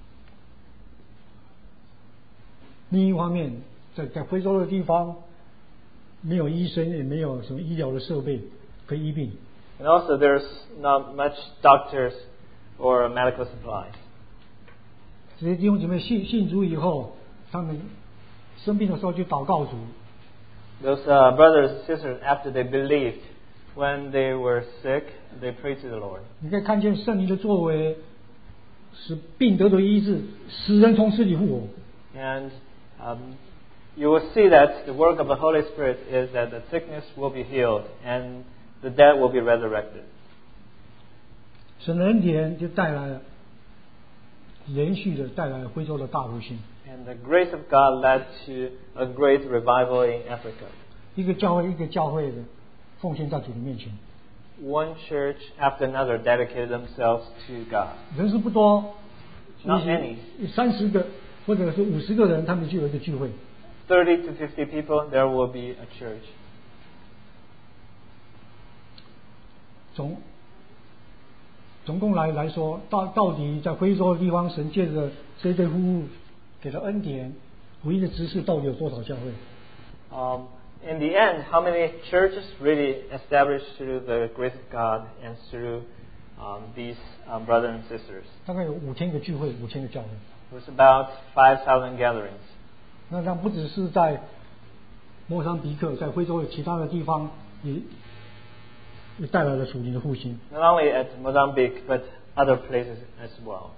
[SPEAKER 1] 另一方面，在非洲的地方，没有医生，也没有什么医疗的设备可以医病。
[SPEAKER 2] And also there's not much doctors or medical supplies.
[SPEAKER 1] 这些弟兄姐妹信主以后，他们生病的时候就祷告主。
[SPEAKER 2] Those brothers and sisters, after they believed, when they were sick, they prayed to the Lord.
[SPEAKER 1] 你可以看见圣灵的作为，使病得到医治，使人从死里复活。
[SPEAKER 2] And you will see that the work of the Holy Spirit is that the sickness will be healed and the dead will be resurrected.
[SPEAKER 1] 神的恩典就带来了连续的带来了非洲的大复兴。
[SPEAKER 2] And the grace of God led to a great revival in Africa.
[SPEAKER 1] 一个教会的奉献在主的面前，
[SPEAKER 2] One church after another dedicated themselves to God.
[SPEAKER 1] 人数不多，
[SPEAKER 2] Not many.
[SPEAKER 1] 30个或者是50个人，他们就有一个聚会。
[SPEAKER 2] 30 to 50 people, there will be a church.
[SPEAKER 1] 总共来说，到底在非洲的地方，神借着这对夫妇给了恩典，福音的知识到底有多少教会？
[SPEAKER 2] In the end, how many churches really established through the grace of God and through these brothers and sisters.
[SPEAKER 1] 大概有5000个聚会，5000个教会。
[SPEAKER 2] It was about 5,000 gatherings.
[SPEAKER 1] 那不只是在莫桑比克，在非洲的其他的地方也带来了属灵的复兴。
[SPEAKER 2] Not only at Mozambique, but other places as well.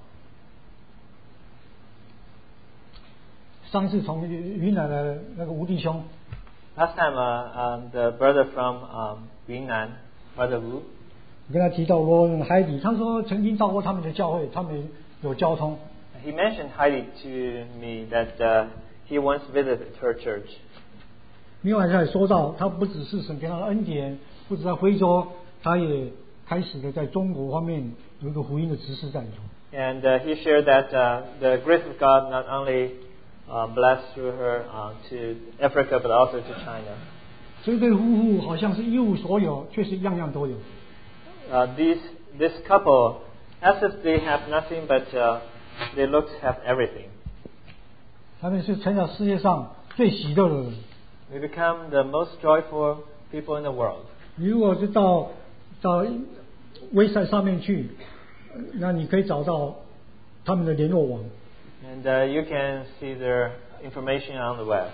[SPEAKER 1] 上次从云南的那个吴弟兄，
[SPEAKER 2] Last time, the brother from Yunnan, Brother Wu,
[SPEAKER 1] 我跟他提到罗恩海底，他说曾经到过他们的教会，他们有交通。
[SPEAKER 2] he mentioned Heidi to me that he once visited her church.
[SPEAKER 1] 另外他也说到，他不只是神给他的恩典，不止在非洲，他也开始的在中国方面有一个福音的执事在里头。
[SPEAKER 2] And he shared that the grace of God not only blessed through her to Africa, but also to China.
[SPEAKER 1] 这对夫妇好像是一无所有，却是样样都有。
[SPEAKER 2] This couple, as if they have nothing, but they look have everything.
[SPEAKER 1] 他们是成了世界上最喜乐的人。
[SPEAKER 2] We become the most joyful people in the world.
[SPEAKER 1] 你如果是到微赛上面去，那你可以找到他们的联络网。
[SPEAKER 2] And you can see their information on the web.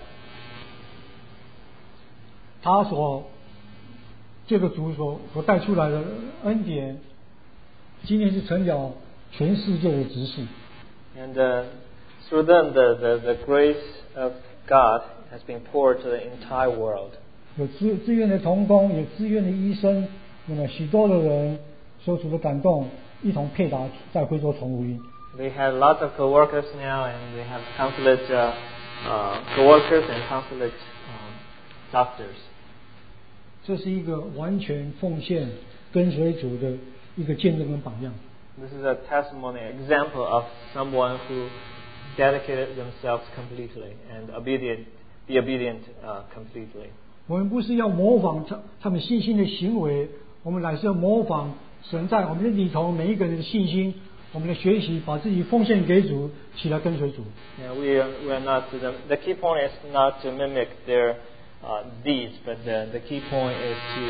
[SPEAKER 1] 他这个主所带出来的恩典，今天是成了全世界的执事。
[SPEAKER 2] And through them, the grace of God has been poured to the entire world.
[SPEAKER 1] 有自愿的同工，有自愿的医生，那么许多的人受主的感动，一同配搭在非洲传福音。
[SPEAKER 2] They have lots of co-workers now, and they have consulate co-workers and consulate doctors.
[SPEAKER 1] 这是一个完全奉献、跟随主的一个见证跟榜样。
[SPEAKER 2] This is a testimony, example of someone who dedicated themselves completely and be obedient completely.
[SPEAKER 1] 我们不是要模仿他们信心的行为，我们乃是要模仿神在我们的里头每一个人的信心。我们的学习，把自己奉献给主，起来跟随主。
[SPEAKER 2] Yeah, we are not the key point is not to mimic their deeds, but the key point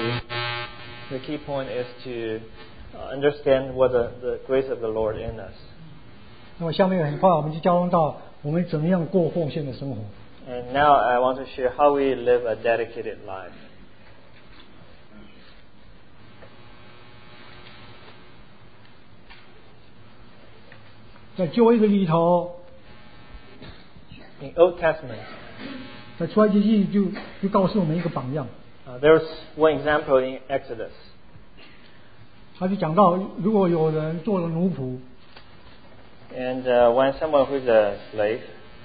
[SPEAKER 2] is to understand what the grace of the Lord in us.
[SPEAKER 1] 那么下面很快我们就交通到我们怎么样过奉献的生活。
[SPEAKER 2] And now I want to share how we live a dedicated life.
[SPEAKER 1] 在旧约的里头
[SPEAKER 2] In Old Testament,
[SPEAKER 1] 在出埃及记就告诉我们一个榜样。
[SPEAKER 2] there's one example in Exodus.
[SPEAKER 1] 他就讲到，如果有人做了奴仆，
[SPEAKER 2] And when someone who is a slave,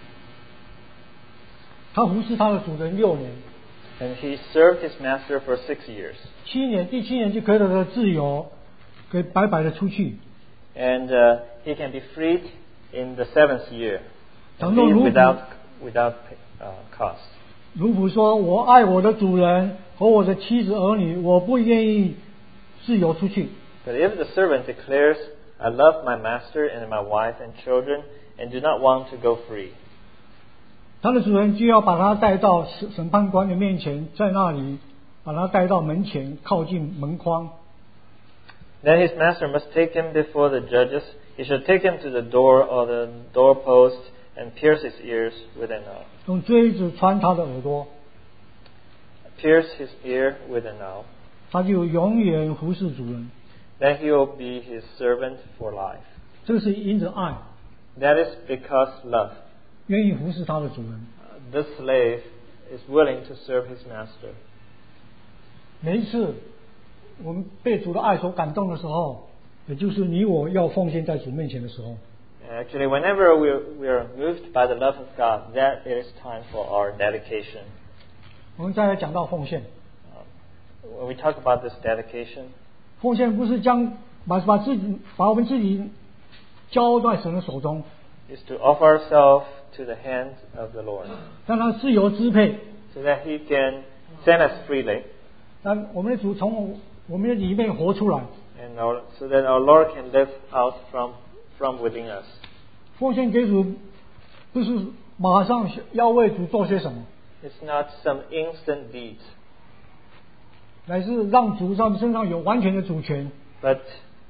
[SPEAKER 1] 他服侍他的主人6年，
[SPEAKER 2] and he served his master for 6 years,
[SPEAKER 1] 7年，第7年就可以得到自由，可以白白的出去。
[SPEAKER 2] and he can be freed in the 7th year,
[SPEAKER 1] 倘
[SPEAKER 2] and
[SPEAKER 1] 若
[SPEAKER 2] leave
[SPEAKER 1] 奴仆
[SPEAKER 2] without cost.
[SPEAKER 1] 奴仆说：“我爱我的主人和我的妻子儿女，我不愿意自由出去。”
[SPEAKER 2] But if the servant declares, "I love my master and my wife and children, and do not want to go free,"
[SPEAKER 1] 他的主人就要把他带到审判官的面前，在那里把他带到门前，靠近门框。
[SPEAKER 2] then his master must take him before the judges. He should take him to the door or the doorpost and pierce his ears with a nail.
[SPEAKER 1] 用锥子穿他的耳朵，
[SPEAKER 2] Pierce his ear with a nail.
[SPEAKER 1] 他就永远服侍主人。
[SPEAKER 2] Then he will be his servant for life.
[SPEAKER 1] 这是因着爱，
[SPEAKER 2] That is because love.
[SPEAKER 1] 愿意服侍他的主人。
[SPEAKER 2] This slave is willing to serve his master.
[SPEAKER 1] 每一次我们被主的爱所感动的时候，也就是你我要奉献在主面前的时候。
[SPEAKER 2] Actually, whenever we are moved by the love of God, that it is time for our dedication.
[SPEAKER 1] 我们再来讲到奉献，
[SPEAKER 2] When we talk about this dedication,
[SPEAKER 1] 奉献不是把我们自己交在神的手中，
[SPEAKER 2] is to offer ourselves to the hands of the Lord,
[SPEAKER 1] 让他自由支配，
[SPEAKER 2] so that He can send us freely,
[SPEAKER 1] 让我们的主从我们的里面活出来。
[SPEAKER 2] and so that our Lord can live out from within us.
[SPEAKER 1] 奉献给主不是马上要为主做些什么，
[SPEAKER 2] It's not some instant deeds,
[SPEAKER 1] 乃是让主在我们身上有完全的主权。
[SPEAKER 2] but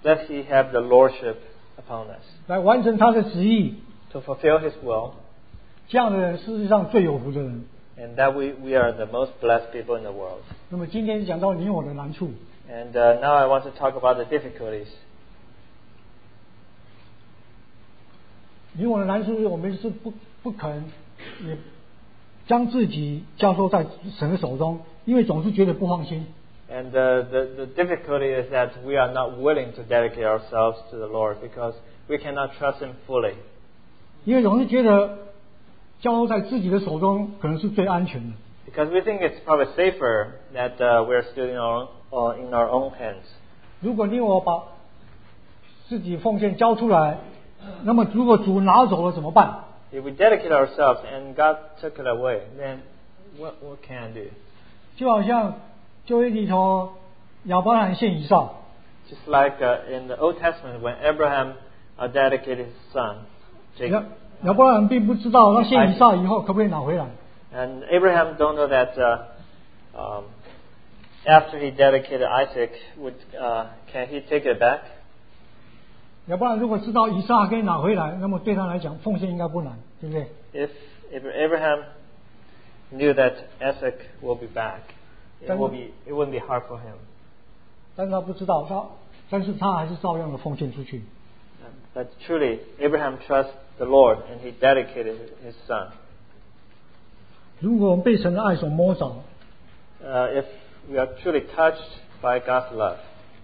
[SPEAKER 2] let He have the lordship upon us,
[SPEAKER 1] 来完成他的旨意。
[SPEAKER 2] to fulfill His will,
[SPEAKER 1] 这样的人是世上最有福的人。
[SPEAKER 2] and that we are the most blessed people in the world.
[SPEAKER 1] 那么今天讲到你我的难处，
[SPEAKER 2] And now I want to talk about the difficulties.
[SPEAKER 1] 你我的难处，我们是不肯也将自己交托在神的手中，因为总是觉得不放心。
[SPEAKER 2] And the difficulty is that we are not willing to dedicate ourselves to the Lord because we cannot trust Him fully.
[SPEAKER 1] 因为总是觉得交托在自己的手中可能是最安全的。
[SPEAKER 2] Because we think it's probably safer that we're still in our own hands.
[SPEAKER 1] 如果你我把自己奉献交出来，那么如果主拿走了怎么办？
[SPEAKER 2] If we dedicate ourselves and God took it away, then what can I do?
[SPEAKER 1] 就好像旧约里头亚伯拉罕献以撒，
[SPEAKER 2] Just like in the Old Testament when Abraham dedicated his son, Jacob.
[SPEAKER 1] 亚伯拉罕并不知道他献以撒以后可不可以拿回来。
[SPEAKER 2] And Abraham don't know that after he dedicated Isaac, can he take it back?
[SPEAKER 1] 亚伯拉罕如果知道以撒可以拿回来，那么对他来讲奉献应该不难，对不对？
[SPEAKER 2] If Abraham knew that Isaac will be back, it wouldn't be hard for him.
[SPEAKER 1] 但是他不知道，但是他还是照样的奉献出去。
[SPEAKER 2] But truly, Abraham trusts the Lord and he dedicated his son.
[SPEAKER 1] 如果我们被神的爱所摸着，
[SPEAKER 2] If we are truly touched by God's love,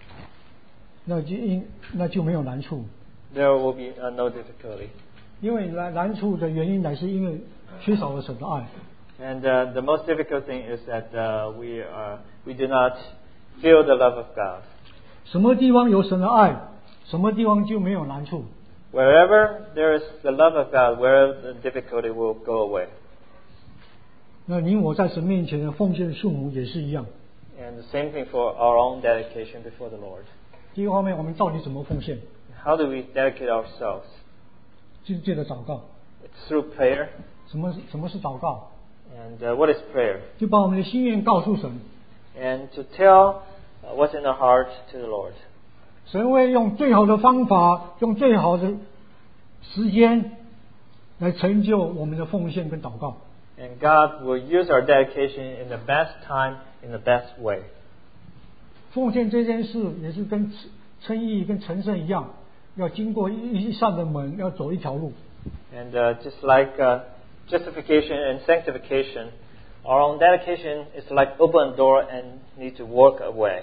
[SPEAKER 1] 那就没有难处，
[SPEAKER 2] there will be no difficulty.
[SPEAKER 1] 因为难处的原因乃是因为缺少了神的爱。
[SPEAKER 2] And the most difficult thing is that we do not feel the love of God.
[SPEAKER 1] 什么地方有神的爱，什么地方就没有难处。
[SPEAKER 2] Wherever there is the love of God, wherever the difficulty will go away.
[SPEAKER 1] 那你我在神面前的奉献数目也是一样。
[SPEAKER 2] And the same thing for our own dedication before the Lord.
[SPEAKER 1] 第一个方面，我们到底怎么奉献？
[SPEAKER 2] How do we dedicate ourselves?
[SPEAKER 1] 就是借着祷告。
[SPEAKER 2] It's through prayer.
[SPEAKER 1] 什么是祷告？
[SPEAKER 2] And what is prayer?
[SPEAKER 1] 就把我们的心愿告诉神，
[SPEAKER 2] And to tell what's in our heart to the Lord.
[SPEAKER 1] 神会用最好的方法，用最好的时间来成就我们的奉献跟祷告。
[SPEAKER 2] And God will use our dedication in the best time, in the best way.
[SPEAKER 1] 奉献这件事也是跟称义跟成圣一样，要经过一扇的门，要走一条路。
[SPEAKER 2] And just like justification and sanctification, our own dedication is like open door and need to walk away.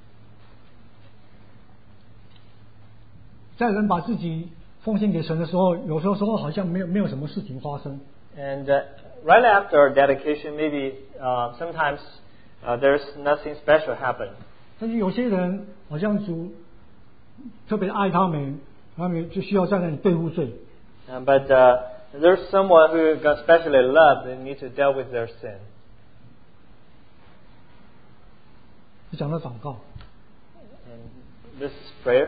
[SPEAKER 1] 在人把自己奉献给神的时候，有时候好像没有什么事情发生。
[SPEAKER 2] And right after our dedication, maybe sometimes there's nothing special happen.
[SPEAKER 1] 但是有些人好像主特别爱他们就需要在那里对付罪。
[SPEAKER 2] But there's someone who God especially loved and need to deal with their sin.
[SPEAKER 1] 就讲到祷告，
[SPEAKER 2] And this is prayer.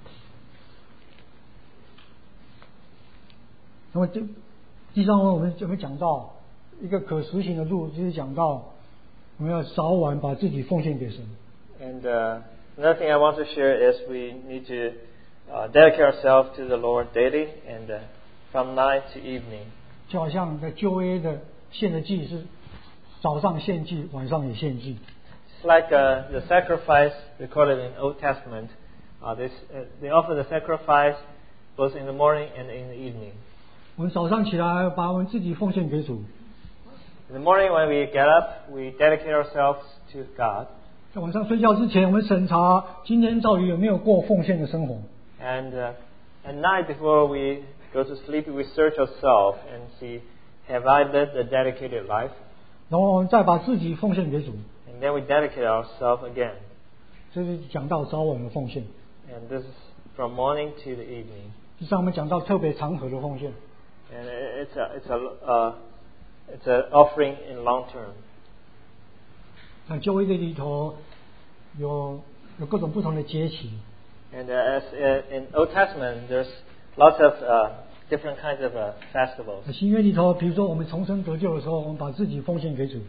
[SPEAKER 1] 那么第三我们讲到一个可实行的路，就是讲到我们要早晚把自己奉献给神。
[SPEAKER 2] And another thing I want to share is we need to dedicate ourselves to the Lord daily and from night to evening.
[SPEAKER 1] 就好像在旧约的献的祭是早上献祭，晚上也献祭。
[SPEAKER 2] It's like the sacrifice recorded in Old Testament. They offer the sacrifice both in the morning and in the evening.
[SPEAKER 1] 我们早上起来把我们自己奉献给主，
[SPEAKER 2] In the morning when we get up, we dedicate ourselves to God.
[SPEAKER 1] 在晚上睡觉之前，我们审查今天到底有没有过奉献的生活。
[SPEAKER 2] And at night before we go to sleep, we search ourselves and see, have I lived a dedicated life?
[SPEAKER 1] 然后我们再把自己奉献给主，
[SPEAKER 2] And then we dedicate ourselves again.
[SPEAKER 1] 这是讲到早晚的奉献。
[SPEAKER 2] And this is from morning to the evening.
[SPEAKER 1] 就像我们讲到特别长河的奉献，
[SPEAKER 2] And it's an offering in long term.
[SPEAKER 1] 在旧约的里头有各种不同的节期。
[SPEAKER 2] And as in Old Testament, there's lots of different kinds of festivals.
[SPEAKER 1] 在新约里头，比如说我们重生得救的时候，我们把自己奉献给主。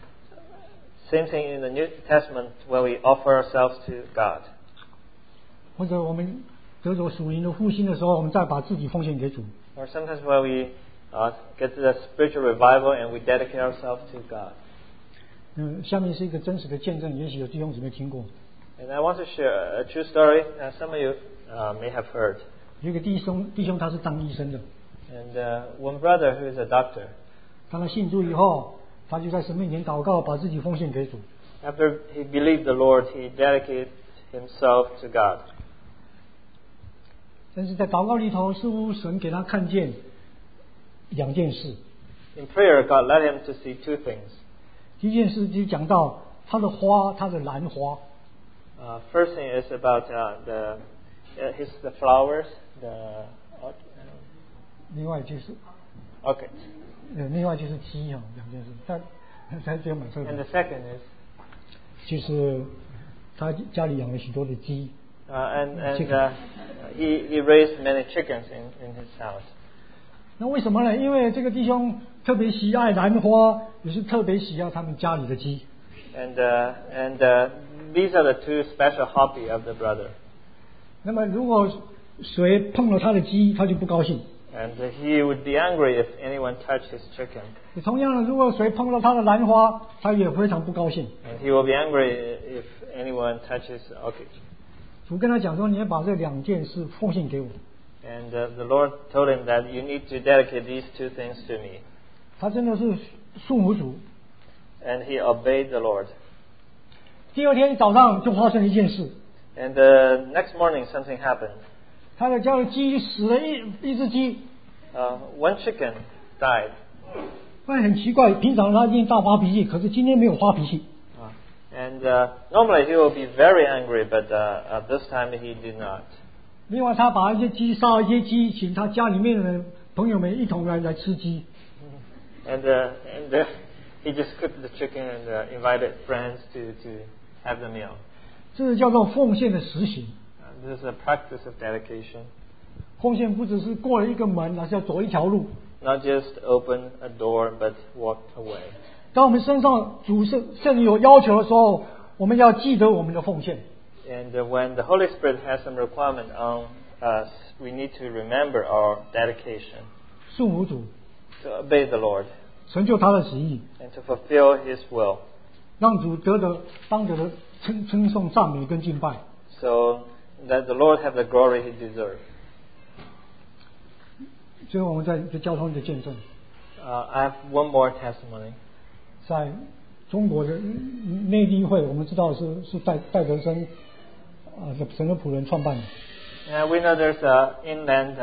[SPEAKER 2] Same thing in the New Testament where we offer ourselves to God.
[SPEAKER 1] 或者我们得着属灵的复兴的时候，我们再把自己奉献给主。
[SPEAKER 2] Or sometimes when we get to that spiritual revival and we dedicate ourselves to God.
[SPEAKER 1] 下面是一个真实的见证，也许有弟兄姊妹听过。
[SPEAKER 2] And I want to share a true story. Some of you may have heard.
[SPEAKER 1] 有一个弟兄他是当医生的，
[SPEAKER 2] And one brother who is a doctor,
[SPEAKER 1] 当他信主以后，他就在神面前祷告，把自己奉献给主。
[SPEAKER 2] after he believed the Lord, he dedicated himself to God.
[SPEAKER 1] 但是在祷告里头，似乎神给他看见两件事。
[SPEAKER 2] In prayer, God led him to see two things.
[SPEAKER 1] 第一件事就讲到他的花，他的兰花。
[SPEAKER 2] First thing is about the flowers, the
[SPEAKER 1] 另外就是
[SPEAKER 2] orchid.
[SPEAKER 1] 另外就是鸡哈，两件事。他只有买这
[SPEAKER 2] And
[SPEAKER 1] 个，
[SPEAKER 2] the second is
[SPEAKER 1] 就是他家里养了许多的鸡。
[SPEAKER 2] he raised many chickens in his house.
[SPEAKER 1] 那为什么呢？因为这个弟兄特别喜爱兰花，也是特别喜爱他们家里的鸡。
[SPEAKER 2] And these are the two special hobby of the brother.
[SPEAKER 1] 那么如果谁碰了他的鸡，他就不高兴。
[SPEAKER 2] And he would be angry if anyone touched his chicken.
[SPEAKER 1] 同样的，如果谁碰了他的兰花，他也非常不高兴。
[SPEAKER 2] And he will be angry if anyone touches orchid.
[SPEAKER 1] 主跟他讲说：“你要把这两件事奉献给我。”
[SPEAKER 2] And the Lord told him that you need to dedicate these two things to me.
[SPEAKER 1] 他真的是顺服主。
[SPEAKER 2] And he obeyed the Lord.
[SPEAKER 1] 第二天早上就发生了一件事，
[SPEAKER 2] And the next morning something happened.
[SPEAKER 1] 他的家的鸡死了一只鸡。
[SPEAKER 2] One chicken died.
[SPEAKER 1] 但很奇怪，平常他一定大发脾气，可是今天没有发脾气。
[SPEAKER 2] And normally he will be very angry, but this time he did not.
[SPEAKER 1] 另外，他把一些鸡杀了一些鸡，请他家里面的人朋友们一同来吃鸡。
[SPEAKER 2] And he just cooked the chicken and invited friends to have the meal.
[SPEAKER 1] 这是叫做奉献的实行。
[SPEAKER 2] This is a practice of dedication.
[SPEAKER 1] 奉献不只是过了一个门，而是要走一条路。
[SPEAKER 2] Not just open a door, but walk away.
[SPEAKER 1] 当我们身上主圣灵有要求的时候，我们要记得我们的奉献。
[SPEAKER 2] And when the Holy Spirit has some requirement on us, we need to remember our dedication
[SPEAKER 1] 顺服主，
[SPEAKER 2] to obey the Lord
[SPEAKER 1] 成就他的旨意，
[SPEAKER 2] and to fulfill His will,
[SPEAKER 1] 让主当得的称颂、赞美跟敬拜。
[SPEAKER 2] so that the Lord have the glory He deserves.
[SPEAKER 1] 最后，我们在交通的见证，
[SPEAKER 2] I have one more testimony.
[SPEAKER 1] 在中国的内地会，我们知道是戴德生神的仆人创办的。
[SPEAKER 2] We know there's a inland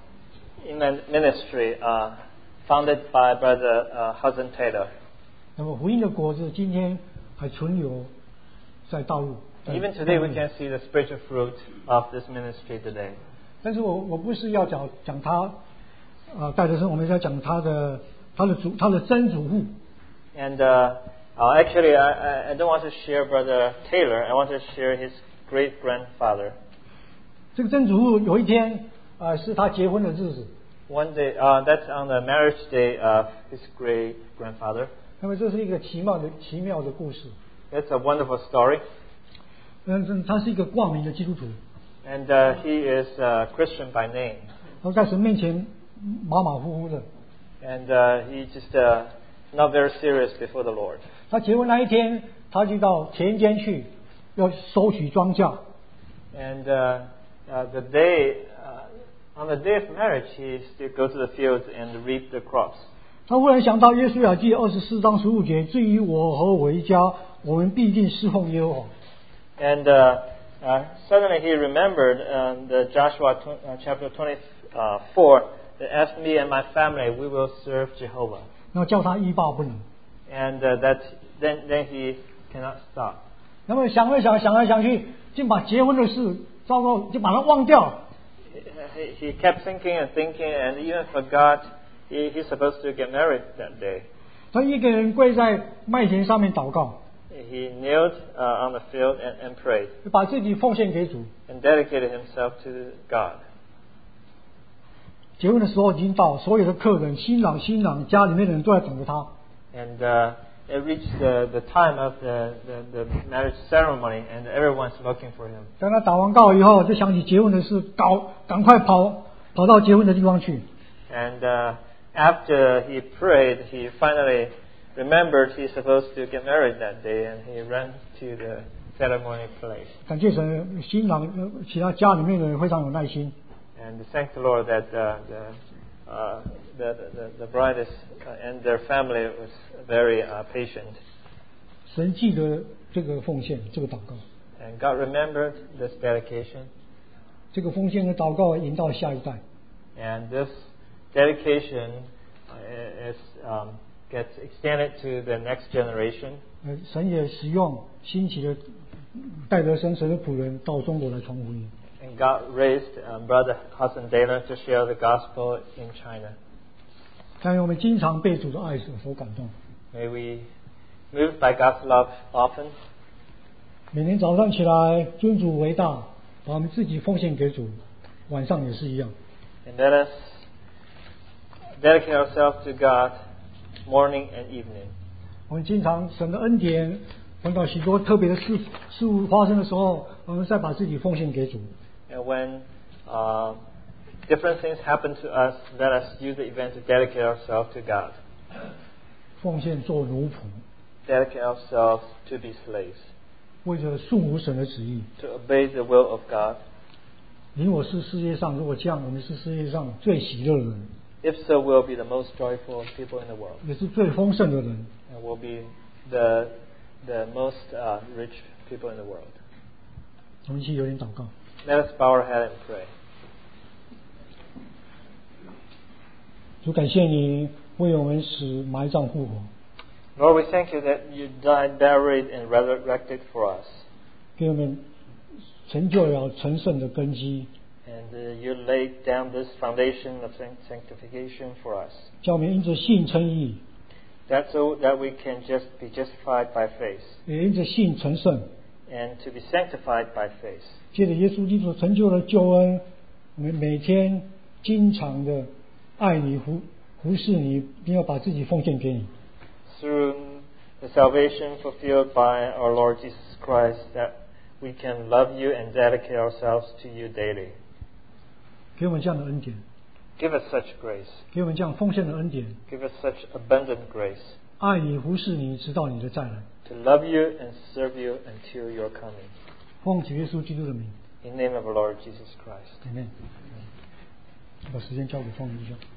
[SPEAKER 2] ministry founded by Brother Hudson Taylor.
[SPEAKER 1] 那么福音的果子今天还存留在大陆。
[SPEAKER 2] Even today, we can see the spiritual fruit of this ministry today.
[SPEAKER 1] 但是我不是要讲他戴德生，我们要讲他的曾祖父。
[SPEAKER 2] And actually, I don't want to share Brother Taylor. I want to share his great grandfather.
[SPEAKER 1] 这个曾祖父有一天是他结婚的日子。
[SPEAKER 2] One day, that's on the marriage day of his great grandfather.
[SPEAKER 1] 那么这是一个奇妙的故事。
[SPEAKER 2] It's a wonderful story.
[SPEAKER 1] 他是一个光明的基督徒。
[SPEAKER 2] And he is a Christian by name.
[SPEAKER 1] 他在神面前马马虎虎的。
[SPEAKER 2] And he just not very serious before the Lord.
[SPEAKER 1] 他结婚那一天，他就到田间去，要收取庄稼。
[SPEAKER 2] And the day on the day of marriage, he still go to the fields and reap the crops.
[SPEAKER 1] 他忽然想到约书亚记24章15节，至于我和我一家，我们必定侍奉耶和华。
[SPEAKER 2] And suddenly he remembered the Joshua chapter 24. That as me and my family, we will serve Jehovah.
[SPEAKER 1] 然后叫他欲罢不能。
[SPEAKER 2] And then he cannot stop.
[SPEAKER 1] 那么想来想去，竟把结婚的事糟糕，就把它忘掉了。
[SPEAKER 2] He kept thinking, and even forgot he's supposed to get married that day.
[SPEAKER 1] 他一个人跪在麦田上面祷告，
[SPEAKER 2] He knelt on the field and prayed
[SPEAKER 1] 把自己奉献给主。
[SPEAKER 2] and dedicated himself to God.
[SPEAKER 1] 结婚的时候已经到，所有的客人、新郎家里面的人都在等着他。
[SPEAKER 2] And it reached the time of the marriage ceremony, and everyone's looking for him.
[SPEAKER 1] 当他祷完告以后，就想起结婚的事，赶快跑到结婚的地方去。
[SPEAKER 2] And after he prayed, he finally remembered he's supposed to get married that day, and he ran to the ceremony place.
[SPEAKER 1] 感谢神，新郎其他家里面的人非常有耐心。
[SPEAKER 2] And thank the Lord that the bride and their family was very patient.
[SPEAKER 1] 神记得这个奉献，这个祷告。
[SPEAKER 2] And God remembered this dedication.
[SPEAKER 1] 这个奉献的祷告引到下一代。
[SPEAKER 2] And this dedication gets extended to the next generation.
[SPEAKER 1] 神也使用兴起的戴德生神的仆人到中国来传福音。
[SPEAKER 2] And God raised Brother Hassan Dana to share the gospel in China.
[SPEAKER 1] 但愿我们经常被主的爱所感动。
[SPEAKER 2] May we move by God's love often.
[SPEAKER 1] 每天早上起来尊主为大，把我们自己奉献给主，晚上也是一样。
[SPEAKER 2] And let us dedicate ourselves to God morning and evening.
[SPEAKER 1] 我们经常神的恩典，碰到许多特别的事物发生的时候，我们再把自己奉献给主。
[SPEAKER 2] And when different things happen to us, let us use the event to dedicate ourselves to God.
[SPEAKER 1] 奉献做奴仆，
[SPEAKER 2] Dedicate ourselves to be slaves.
[SPEAKER 1] 为着顺服神的旨意。
[SPEAKER 2] To obey the will of God.
[SPEAKER 1] 你我是世界上，如果这样，我们是世界上最喜乐的人。
[SPEAKER 2] If so, we'll be the most joyful people in the world.
[SPEAKER 1] 也是最丰盛的人。
[SPEAKER 2] And we'll be the most rich people in the world.
[SPEAKER 1] 我们一起有点祷告。
[SPEAKER 2] Let us bow our head and pray.
[SPEAKER 1] 主感谢你为我们使埋葬复活。
[SPEAKER 2] Lord, we thank you that you died, buried, and resurrected for us.
[SPEAKER 1] 给我们成就了成圣的根基。
[SPEAKER 2] And you laid down this foundation of sanctification for us.
[SPEAKER 1] 叫我们因着信称义。
[SPEAKER 2] That's so that we can just be justified by faith.
[SPEAKER 1] 也因着信成圣。
[SPEAKER 2] And to be sanctified by faith.
[SPEAKER 1] 借着耶稣基督成就了救恩，我们每天经常的爱你、服侍你，并要把自己奉献给你。
[SPEAKER 2] Through the salvation fulfilled by our Lord Jesus Christ, that we can love you and dedicate ourselves to you daily.
[SPEAKER 1] 给我们这样的恩典。
[SPEAKER 2] Give us such grace.
[SPEAKER 1] 给我们这样奉献的恩典。
[SPEAKER 2] Give us such abundant grace.
[SPEAKER 1] 爱你、服侍你，直到你的再来。
[SPEAKER 2] To love you and serve you until your coming.
[SPEAKER 1] 奉主耶稣基督的名。
[SPEAKER 2] In the name of our Lord Jesus Christ.
[SPEAKER 1] Amen. 把时间交给方弟兄。